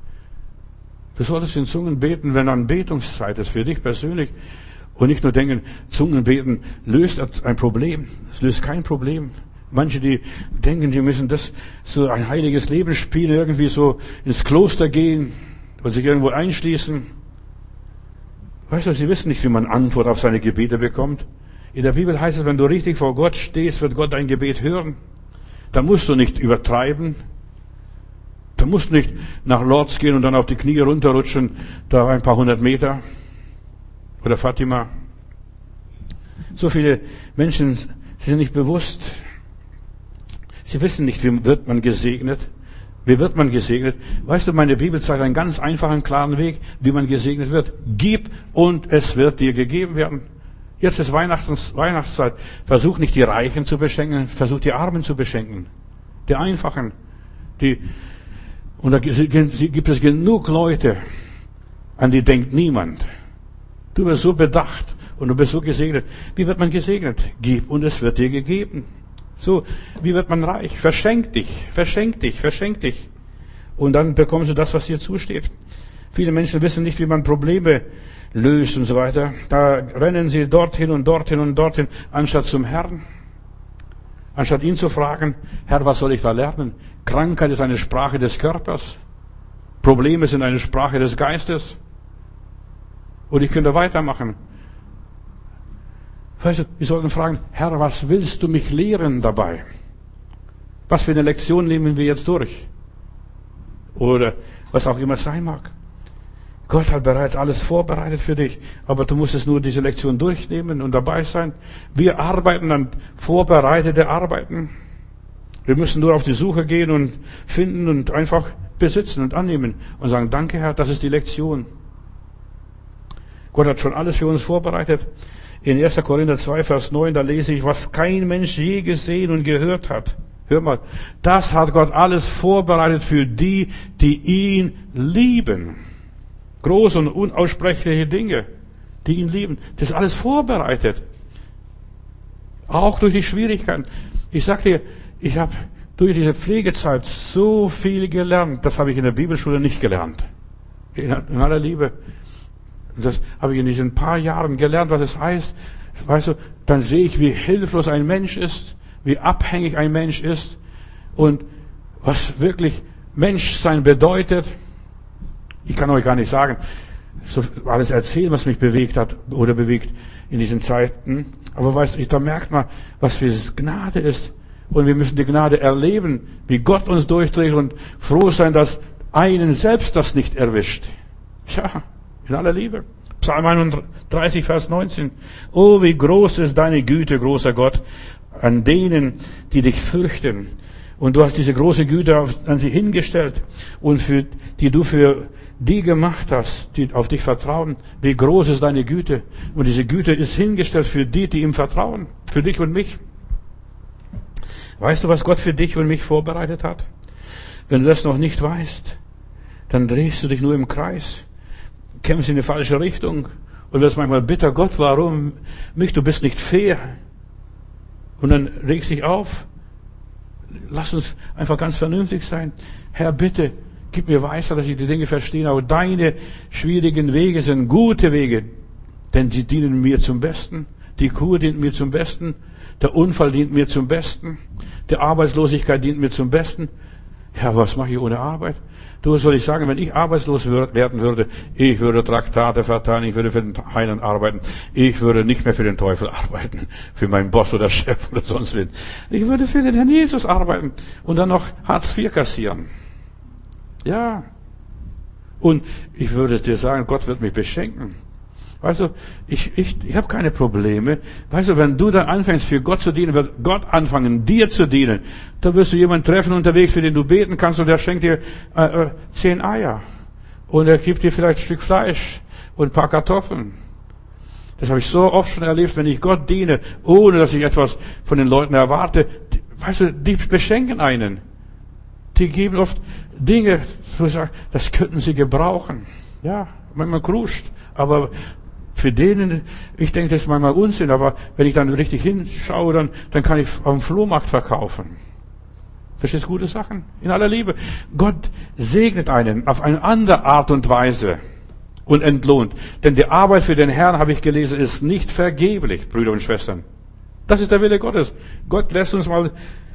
S1: Du solltest in Zungen beten, wenn Anbetungszeit ist, für dich persönlich. Und nicht nur denken, Zungen beten löst ein Problem. Es löst kein Problem. Manche, die denken, die müssen das so ein heiliges Leben spielen, irgendwie so ins Kloster gehen und sich irgendwo einschließen. Weißt du, sie wissen nicht, wie man Antwort auf seine Gebete bekommt. In der Bibel heißt es, wenn du richtig vor Gott stehst, wird Gott dein Gebet hören. Da musst du nicht übertreiben. Da musst du nicht nach Lords gehen und dann auf die Knie runterrutschen, da ein paar hundert Meter. Oder Fatima. So viele Menschen, sie sind nicht bewusst. Sie wissen nicht, wie wird man gesegnet. Wie wird man gesegnet? Weißt du, meine Bibel zeigt einen ganz einfachen, klaren Weg, wie man gesegnet wird. Gib und es wird dir gegeben werden. Jetzt ist Weihnachtszeit. Versuch nicht die Reichen zu beschenken, versuch die Armen zu beschenken. Die Einfachen. Die, und da gibt es genug Leute, an die denkt niemand. Du bist so bedacht und du bist so gesegnet. Wie wird man gesegnet? Gib und es wird dir gegeben. So, wie wird man reich? Verschenk dich, verschenk dich, verschenk dich. Und dann bekommst du das, was dir zusteht. Viele Menschen wissen nicht, wie man Probleme löst und so weiter. Da rennen sie dorthin und dorthin und dorthin, anstatt zum Herrn. Anstatt ihn zu fragen, Herr, was soll ich da lernen? Krankheit ist eine Sprache des Körpers. Probleme sind eine Sprache des Geistes. Und ich könnte weitermachen. Weißt du, wir sollten fragen, Herr, was willst du mich lehren dabei? Was für eine Lektion nehmen wir jetzt durch? oder was auch immer es sein mag. Gott hat bereits alles vorbereitet für dich, aber du musst es nur diese Lektion durchnehmen und dabei sein. Wir arbeiten an vorbereitete Arbeiten. Wir müssen nur auf die Suche gehen und finden und einfach besitzen und annehmen und sagen, danke Herr, das ist die Lektion. Gott hat schon alles für uns vorbereitet. In erster Korinther zwei, Vers neun, da lese ich, was kein Mensch je gesehen und gehört hat. Hör mal, das hat Gott alles vorbereitet für die, die ihn lieben. Große und unaussprechliche Dinge, die ihn lieben. Das ist alles vorbereitet. Auch durch die Schwierigkeiten. Ich sag dir, ich habe durch diese Pflegezeit so viel gelernt. Das habe ich in der Bibelschule nicht gelernt. In aller Liebe. Das habe ich in diesen paar Jahren gelernt, was es heißt. Weißt du, dann sehe ich, wie hilflos ein Mensch ist, wie abhängig ein Mensch ist und was wirklich Menschsein bedeutet. Ich kann euch gar nicht sagen, so alles erzählen, was mich bewegt hat oder bewegt in diesen Zeiten. Aber weißt du, da merkt man, was für Gnade ist. Und wir müssen die Gnade erleben, wie Gott uns durchträgt und froh sein, dass einen selbst das nicht erwischt. Ja, in aller Liebe. Psalm einunddreißig, Vers neunzehn. Oh, wie groß ist deine Güte, großer Gott, an denen, die dich fürchten. Und du hast diese große Güte auf, an sie hingestellt und für, die du für die gemacht hast, die auf dich vertrauen. Wie groß ist deine Güte? Und diese Güte ist hingestellt für die, die ihm vertrauen. Für dich und mich. Weißt du, was Gott für dich und mich vorbereitet hat? Wenn du das noch nicht weißt, dann drehst du dich nur im Kreis, kämpfst in die falsche Richtung und wirst manchmal bitter, Gott, warum mich? Du bist nicht fair. Und dann regst dich auf. Lass uns einfach ganz vernünftig sein. Herr, bitte, gib mir Weisheit, dass ich die Dinge verstehe. Aber deine schwierigen Wege sind gute Wege, denn sie dienen mir zum Besten. Die Kur dient mir zum Besten. Der Unfall dient mir zum Besten. Die Arbeitslosigkeit dient mir zum Besten. Ja, was mache ich ohne Arbeit? Du, was soll ich sagen, wenn ich arbeitslos werden würde, ich würde Traktate verteilen, ich würde für den Heiland arbeiten, ich würde nicht mehr für den Teufel arbeiten, für meinen Boss oder Chef oder sonst wen. Ich würde für den Herrn Jesus arbeiten und dann noch Hartz vier kassieren. Ja. Und ich würde dir sagen, Gott wird mich beschenken. Weißt du, ich, ich, ich habe keine Probleme. Weißt du, wenn du dann anfängst, für Gott zu dienen, wird Gott anfangen, dir zu dienen. Da wirst du jemanden treffen unterwegs, für den du beten kannst, und der schenkt dir äh, äh, zehn Eier. Und er gibt dir vielleicht ein Stück Fleisch und ein paar Kartoffeln. Das habe ich so oft schon erlebt, wenn ich Gott diene, ohne dass ich etwas von den Leuten erwarte. Die, weißt du, die beschenken einen. Die geben oft Dinge, wo ich sage, das könnten sie gebrauchen. Ja, manchmal kruscht. Aber für denen, ich denke, das ist manchmal Unsinn, aber wenn ich dann richtig hinschaue, dann, dann kann ich auf dem Flohmarkt verkaufen. Verstehst du, gute Sachen? In aller Liebe. Gott segnet einen auf eine andere Art und Weise und entlohnt. Denn die Arbeit für den Herrn, habe ich gelesen, ist nicht vergeblich, Brüder und Schwestern. Das ist der Wille Gottes. Gott lässt uns mal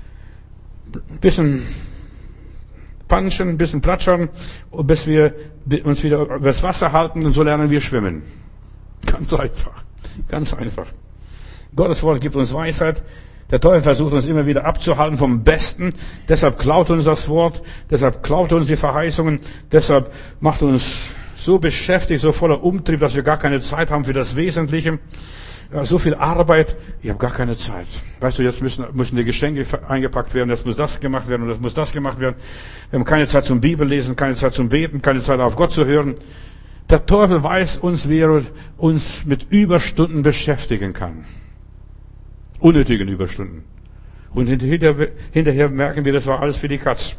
S1: ein bisschen panschen, ein bisschen platschern, bis wir uns wieder übers Wasser halten, und so lernen wir schwimmen. Ganz einfach. Ganz einfach. Gottes Wort gibt uns Weisheit. Der Teufel versucht uns immer wieder abzuhalten vom Besten. Deshalb klaut uns das Wort. Deshalb klaut uns die Verheißungen. Deshalb macht uns so beschäftigt, so voller Umtrieb, dass wir gar keine Zeit haben für das Wesentliche. Ja, so viel Arbeit, ich habe gar keine Zeit. Weißt du, jetzt müssen, müssen die Geschenke eingepackt werden, jetzt muss das gemacht werden und jetzt muss das gemacht werden. Wir haben keine Zeit zum Bibellesen, keine Zeit zum Beten, keine Zeit auf Gott zu hören. Der Teufel weiß uns, wie er uns mit Überstunden beschäftigen kann. Unnötigen Überstunden. Und hinterher, hinterher merken wir, das war alles für die Katz.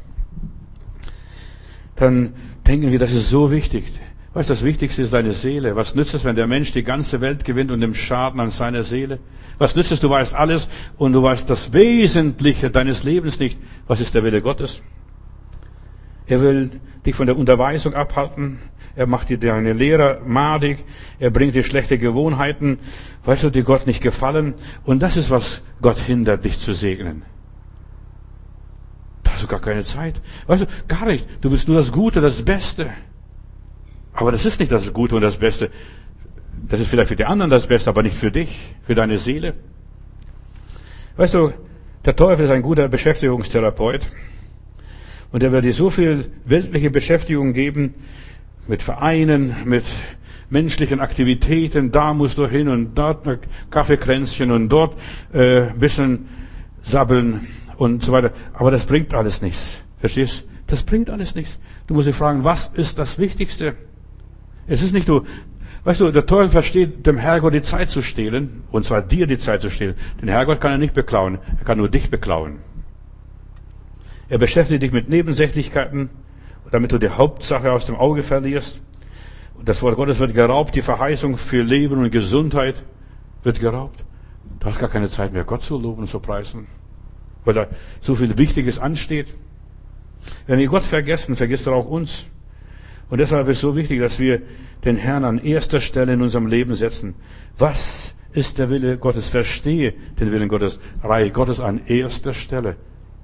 S1: Dann denken wir, das ist so wichtig. Weißt du, das Wichtigste ist deine Seele. Was nützt es, wenn der Mensch die ganze Welt gewinnt und nimmt Schaden an seiner Seele? Was nützt es, du weißt alles und du weißt das Wesentliche deines Lebens nicht. Was ist der Wille Gottes? Er will dich von der Unterweisung abhalten. Er macht dir deine Lehrer madig. Er bringt dir schlechte Gewohnheiten, weißt du, die Gott nicht gefallen. Und das ist, was Gott hindert, dich zu segnen. Da hast du gar keine Zeit. Weißt du, gar nicht. Du willst nur das Gute, das Beste. Aber das ist nicht das Gute und das Beste. Das ist vielleicht für die anderen das Beste, aber nicht für dich, für deine Seele. Weißt du, der Teufel ist ein guter Beschäftigungstherapeut. Und er wird dir so viel weltliche Beschäftigung geben, mit Vereinen, mit menschlichen Aktivitäten. Da musst du hin und dort ein Kaffeekränzchen und dort äh, ein bisschen sabbeln und so weiter. Aber das bringt alles nichts. Verstehst? Das bringt alles nichts. Du musst dich fragen, was ist das Wichtigste? Es ist nicht du, weißt du, der Teufel versteht, dem Herrgott die Zeit zu stehlen, und zwar dir die Zeit zu stehlen. Den Herrgott kann er nicht beklauen, er kann nur dich beklauen. Er beschäftigt dich mit Nebensächlichkeiten, damit du die Hauptsache aus dem Auge verlierst. Das Wort Gottes wird geraubt, die Verheißung für Leben und Gesundheit wird geraubt. Du hast gar keine Zeit mehr, Gott zu loben und zu preisen, weil da so viel Wichtiges ansteht. Wenn wir Gott vergessen, vergisst er auch uns. Und deshalb ist es so wichtig, dass wir den Herrn an erster Stelle in unserem Leben setzen. Was ist der Wille Gottes? Verstehe den Willen Gottes. Reich Gottes an erster Stelle.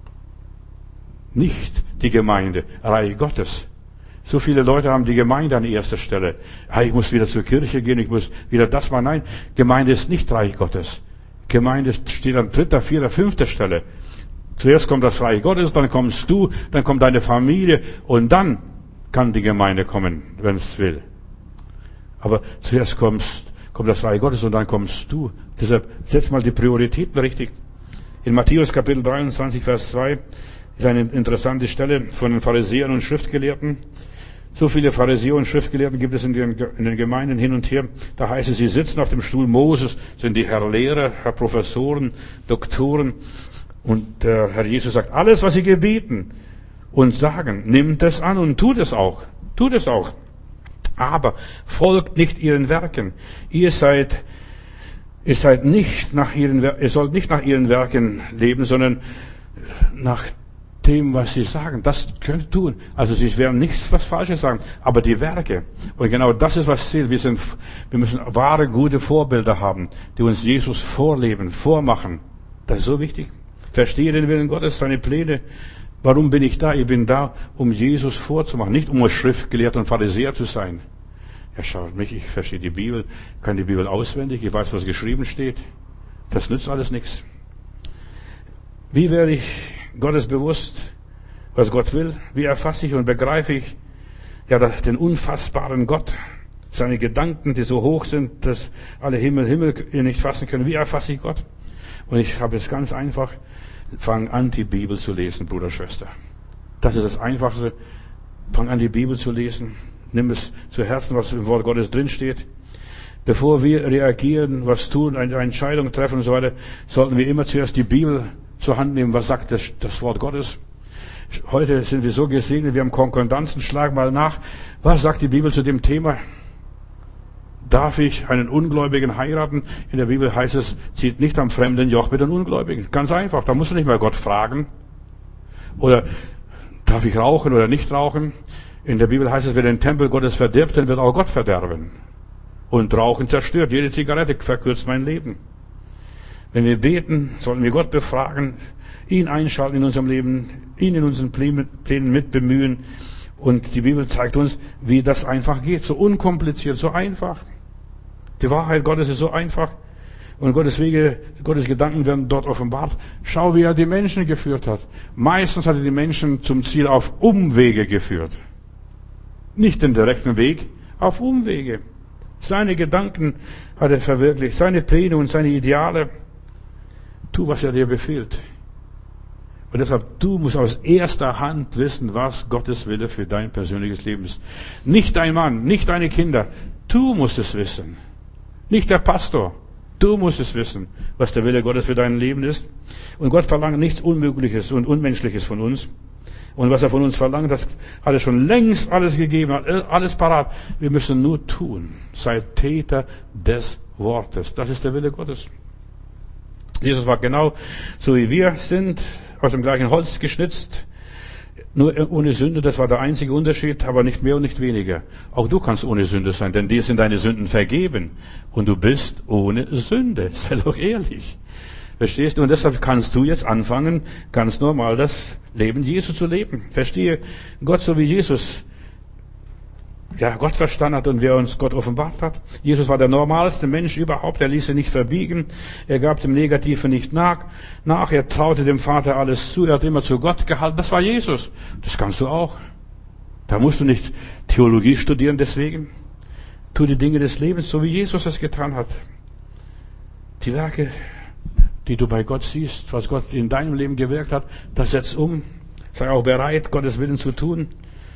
S1: Nicht die Gemeinde, Reich Gottes. So viele Leute haben die Gemeinde an erster Stelle. Ah, ich muss wieder zur Kirche gehen, ich muss wieder das machen. Nein, Gemeinde ist nicht Reich Gottes. Gemeinde steht an dritter, vierter, fünfter Stelle. Zuerst kommt das Reich Gottes, dann kommst du, dann kommt deine Familie und dann kann die Gemeinde kommen, wenn es will. Aber zuerst kommst, kommt das Reich Gottes und dann kommst du. Deshalb setz mal die Prioritäten richtig. In Matthäus Kapitel dreiundzwanzig, Vers zwei ist eine interessante Stelle von den Pharisäern und Schriftgelehrten. So viele Pharisäer und Schriftgelehrten gibt es in den, in den Gemeinden hin und her. Da heißt es, sie sitzen auf dem Stuhl Moses, sind die Herr Lehrer, Herr Professoren, Doktoren. Und der Herr Jesus sagt, alles, was sie gebeten und sagen, nimmt es an und tut es auch. Tut es auch. Aber folgt nicht ihren Werken. Ihr seid, ihr seid nicht nach ihren, ihr sollt nicht nach ihren Werken leben, sondern nach dem, was sie sagen. Das könnt ihr tun. Also sie werden nicht was Falsches sagen, aber die Werke. Und genau das ist, was zählt. Wir sind, wir müssen wahre, gute Vorbilder haben, die uns Jesus vorleben, vormachen. Das ist so wichtig. Verstehe den Willen Gottes, seine Pläne. Warum bin ich da? Ich bin da, um Jesus vorzumachen, nicht um Schriftgelehrter und Pharisäer zu sein. Er schaut mich, ich verstehe die Bibel, kann die Bibel auswendig, ich weiß, was geschrieben steht. Das nützt alles nichts. Wie werde ich Gottes bewusst, was Gott will? Wie erfasse ich und begreife ich ja den unfassbaren Gott, seine Gedanken, die so hoch sind, dass alle Himmel, Himmel ihn nicht fassen können? Wie erfasse ich Gott? Und ich habe es ganz einfach. Fang an, die Bibel zu lesen, Bruder, Schwester. Das ist das Einfachste. Fang an, die Bibel zu lesen. Nimm es zu Herzen, was im Wort Gottes drinsteht. Bevor wir reagieren, was tun, eine Entscheidung treffen und so weiter, sollten wir immer zuerst die Bibel zur Hand nehmen. Was sagt das, das Wort Gottes? Heute sind wir so gesegnet, wir haben Konkordanzen. Schlag mal nach. Was sagt die Bibel zu dem Thema? Darf ich einen Ungläubigen heiraten? In der Bibel heißt es, zieht nicht am fremden Joch mit den Ungläubigen. Ganz einfach, da musst du nicht mal Gott fragen. Oder darf ich rauchen oder nicht rauchen? In der Bibel heißt es, wer den Tempel Gottes verdirbt, dann wird auch Gott verderben. Und Rauchen zerstört. Jede Zigarette verkürzt mein Leben. Wenn wir beten, sollten wir Gott befragen, ihn einschalten in unserem Leben, ihn in unseren Plänen mitbemühen. Und die Bibel zeigt uns, wie das einfach geht. So unkompliziert, so einfach. Die Wahrheit Gottes ist so einfach. Und Gottes Wege, Gottes Gedanken werden dort offenbart. Schau, wie er die Menschen geführt hat. Meistens hat er die Menschen zum Ziel auf Umwege geführt. Nicht den direkten Weg, auf Umwege. Seine Gedanken hat er verwirklicht, seine Pläne und seine Ideale. Tu, was er dir befiehlt. Und deshalb, du musst aus erster Hand wissen, was Gottes Wille für dein persönliches Leben ist. Nicht dein Mann, nicht deine Kinder. Du musst es wissen. Nicht der Pastor. Du musst es wissen, was der Wille Gottes für dein Leben ist. Und Gott verlangt nichts Unmögliches und Unmenschliches von uns. Und was er von uns verlangt, das hat er schon längst alles gegeben, hat alles parat. Wir müssen nur tun. Seid Täter des Wortes. Das ist der Wille Gottes. Jesus war genau so wie wir sind, aus dem gleichen Holz geschnitzt, nur ohne Sünde, das war der einzige Unterschied, aber nicht mehr und nicht weniger. Auch du kannst ohne Sünde sein, denn dir sind deine Sünden vergeben und du bist ohne Sünde. Sei doch ehrlich. Verstehst du? Und deshalb kannst du jetzt anfangen, ganz normal das Leben Jesu zu leben. Verstehe Gott so wie Jesus ja, Gott verstanden hat und wer uns Gott offenbart hat. Jesus war der normalste Mensch überhaupt. Er ließ sich nicht verbiegen. Er gab dem Negativen nicht nach. nach. Er traute dem Vater alles zu. Er hat immer zu Gott gehalten. Das war Jesus. Das kannst du auch. Da musst du nicht Theologie studieren deswegen. Tu die Dinge des Lebens, so wie Jesus es getan hat. Die Werke, die du bei Gott siehst, was Gott in deinem Leben gewirkt hat, das setz um. Sei auch bereit, Gottes Willen zu tun.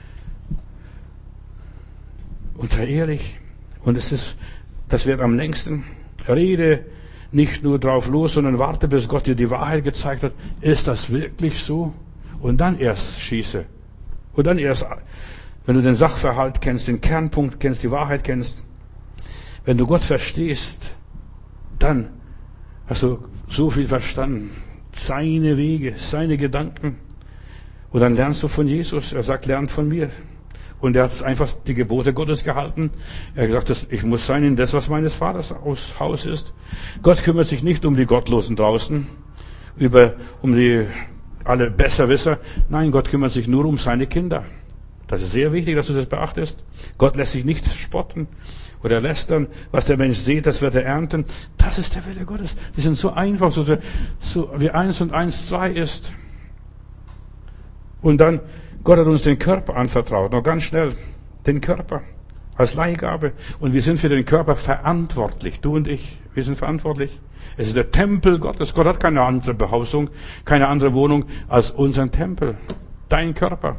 S1: Und sei ehrlich. Und es ist, das wird am längsten. Rede nicht nur drauf los, sondern warte, bis Gott dir die Wahrheit gezeigt hat. Ist das wirklich so? Und dann erst schieße. Und dann erst, wenn du den Sachverhalt kennst, den Kernpunkt kennst, die Wahrheit kennst. Wenn du Gott verstehst, dann hast du so viel verstanden. Seine Wege, seine Gedanken. Und dann lernst du von Jesus. Er sagt, lernt von mir. Und er hat einfach die Gebote Gottes gehalten. Er hat gesagt, ich muss sein in das, was meines Vaters aus Haus ist. Gott kümmert sich nicht um die Gottlosen draußen, über, um die, alle Besserwisser. Nein, Gott kümmert sich nur um seine Kinder. Das ist sehr wichtig, dass du das beachtest. Gott lässt sich nicht spotten oder lästern. Was der Mensch sieht, das wird er ernten. Das ist der Wille Gottes. Die sind so einfach, so, so wie eins und eins zwei ist. Und dann, Gott hat uns den Körper anvertraut, noch ganz schnell, den Körper als Leihgabe. Und wir sind für den Körper verantwortlich, du und ich, wir sind verantwortlich. Es ist der Tempel Gottes. Gott hat keine andere Behausung, keine andere Wohnung als unseren Tempel, dein Körper.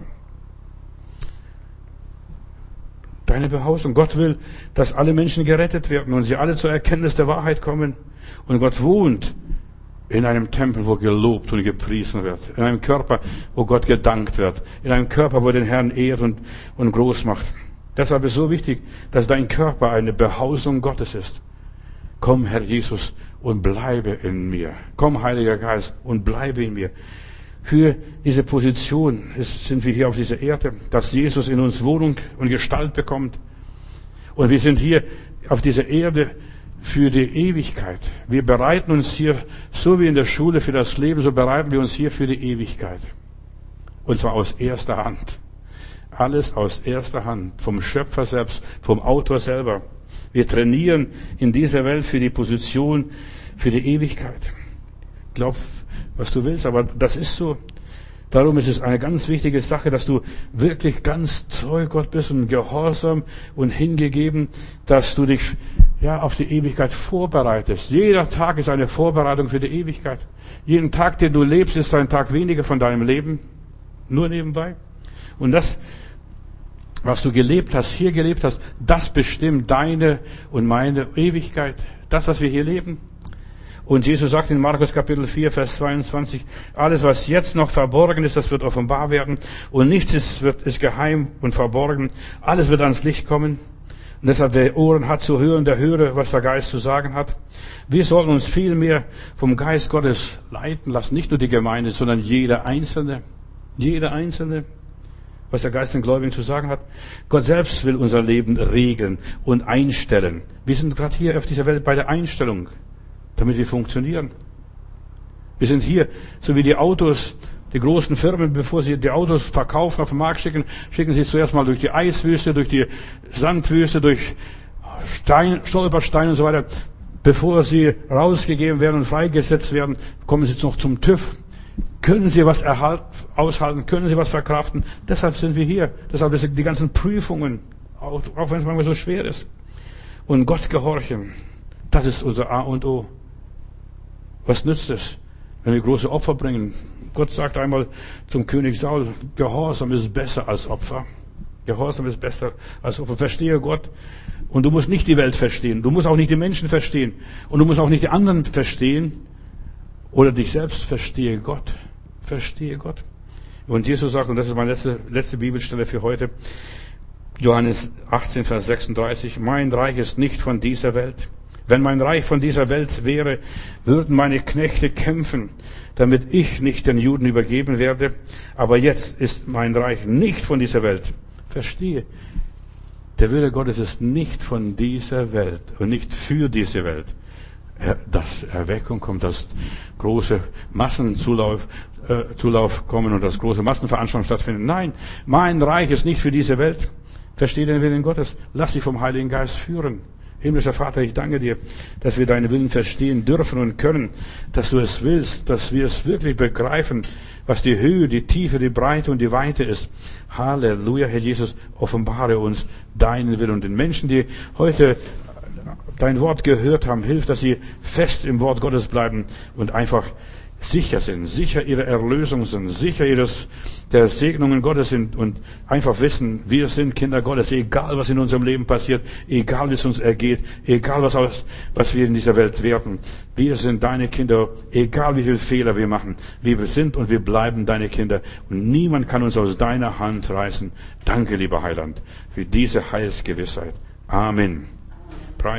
S1: Deine Behausung. Gott will, dass alle Menschen gerettet werden und sie alle zur Erkenntnis der Wahrheit kommen. Und Gott wohnt in einem Tempel, wo gelobt und gepriesen wird. In einem Körper, wo Gott gedankt wird. In einem Körper, wo er den Herrn ehrt und, und groß macht. Deshalb ist es so wichtig, dass dein Körper eine Behausung Gottes ist. Komm, Herr Jesus, und bleibe in mir. Komm, Heiliger Geist, und bleibe in mir. Für diese Position ist, sind wir hier auf dieser Erde, dass Jesus in uns Wohnung und Gestalt bekommt. Und wir sind hier auf dieser Erde für die Ewigkeit. Wir bereiten uns hier, so wie in der Schule für das Leben, so bereiten wir uns hier für die Ewigkeit. Und zwar aus erster Hand. Alles aus erster Hand. Vom Schöpfer selbst, vom Autor selber. Wir trainieren in dieser Welt für die Position, für die Ewigkeit. Glaub, was du willst, aber das ist so. Darum ist es eine ganz wichtige Sache, dass du wirklich ganz treu Gott bist und gehorsam und hingegeben, dass du dich ja auf die Ewigkeit vorbereitest. Jeder Tag ist eine Vorbereitung für die Ewigkeit. Jeden Tag, den du lebst, ist ein Tag weniger von deinem Leben. Nur nebenbei. Und das, was du gelebt hast, hier gelebt hast, das bestimmt deine und meine Ewigkeit. Das, was wir hier leben. Und Jesus sagt in Markus Kapitel vier, Vers zweiundzwanzig, alles, was jetzt noch verborgen ist, das wird offenbar werden. Und nichts ist, wird, ist geheim und verborgen. Alles wird ans Licht kommen. Und deshalb, wer Ohren hat zu hören, der höre, was der Geist zu sagen hat. Wir sollten uns viel mehr vom Geist Gottes leiten lassen. Nicht nur die Gemeinde, sondern jeder Einzelne. Jeder Einzelne. Was der Geist den Gläubigen zu sagen hat. Gott selbst will unser Leben regeln und einstellen. Wir sind gerade hier auf dieser Welt bei der Einstellung, damit wir funktionieren. Wir sind hier, so wie die Autos, die großen Firmen, bevor sie die Autos verkaufen, auf den Markt schicken, schicken sie zuerst mal durch die Eiswüste, durch die Sandwüste, durch Stein, Stolpersteine und so weiter. Bevor sie rausgegeben werden und freigesetzt werden, kommen sie jetzt noch zum TÜV. Können sie was erhalten, aushalten? Können sie was verkraften? Deshalb sind wir hier. Deshalb sind die ganzen Prüfungen, auch, auch wenn es manchmal so schwer ist. Und Gott gehorchen, das ist unser A und O. Was nützt es, wenn wir große Opfer bringen? Gott sagt einmal zum König Saul, Gehorsam ist besser als Opfer. Gehorsam ist besser als Opfer. Verstehe Gott. Und du musst nicht die Welt verstehen. Du musst auch nicht die Menschen verstehen. Und du musst auch nicht die anderen verstehen. Oder dich selbst. Verstehe Gott. Verstehe Gott. Und Jesus sagt, und das ist meine letzte, letzte Bibelstelle für heute, Johannes achtzehn, Vers sechsunddreißig, mein Reich ist nicht von dieser Welt. Wenn mein Reich von dieser Welt wäre, würden meine Knechte kämpfen, damit ich nicht den Juden übergeben werde. Aber jetzt ist mein Reich nicht von dieser Welt. Verstehe. Der Wille Gottes ist nicht von dieser Welt und nicht für diese Welt. Dass Erweckung kommt, dass große Massenzulauf äh, Zulauf kommen und dass große Massenveranstaltungen stattfinden. Nein, mein Reich ist nicht für diese Welt. Versteh den Willen Gottes. Lass dich vom Heiligen Geist führen. Himmlischer Vater, ich danke dir, dass wir deinen Willen verstehen dürfen und können, dass du es willst, dass wir es wirklich begreifen, was die Höhe, die Tiefe, die Breite und die Weite ist. Halleluja, Herr Jesus, offenbare uns deinen Willen. Und den Menschen, die heute dein Wort gehört haben, hilf, dass sie fest im Wort Gottes bleiben und einfach sicher sind, sicher ihrer Erlösung sind, sicher ihres, der Segnungen Gottes sind und einfach wissen, wir sind Kinder Gottes, egal was in unserem Leben passiert, egal wie es uns ergeht, egal was, aus, was wir in dieser Welt werden. Wir sind deine Kinder, egal wie viele Fehler wir machen. Wir sind und wir bleiben deine Kinder und niemand kann uns aus deiner Hand reißen. Danke, lieber Heiland, für diese Heilsgewissheit. Amen.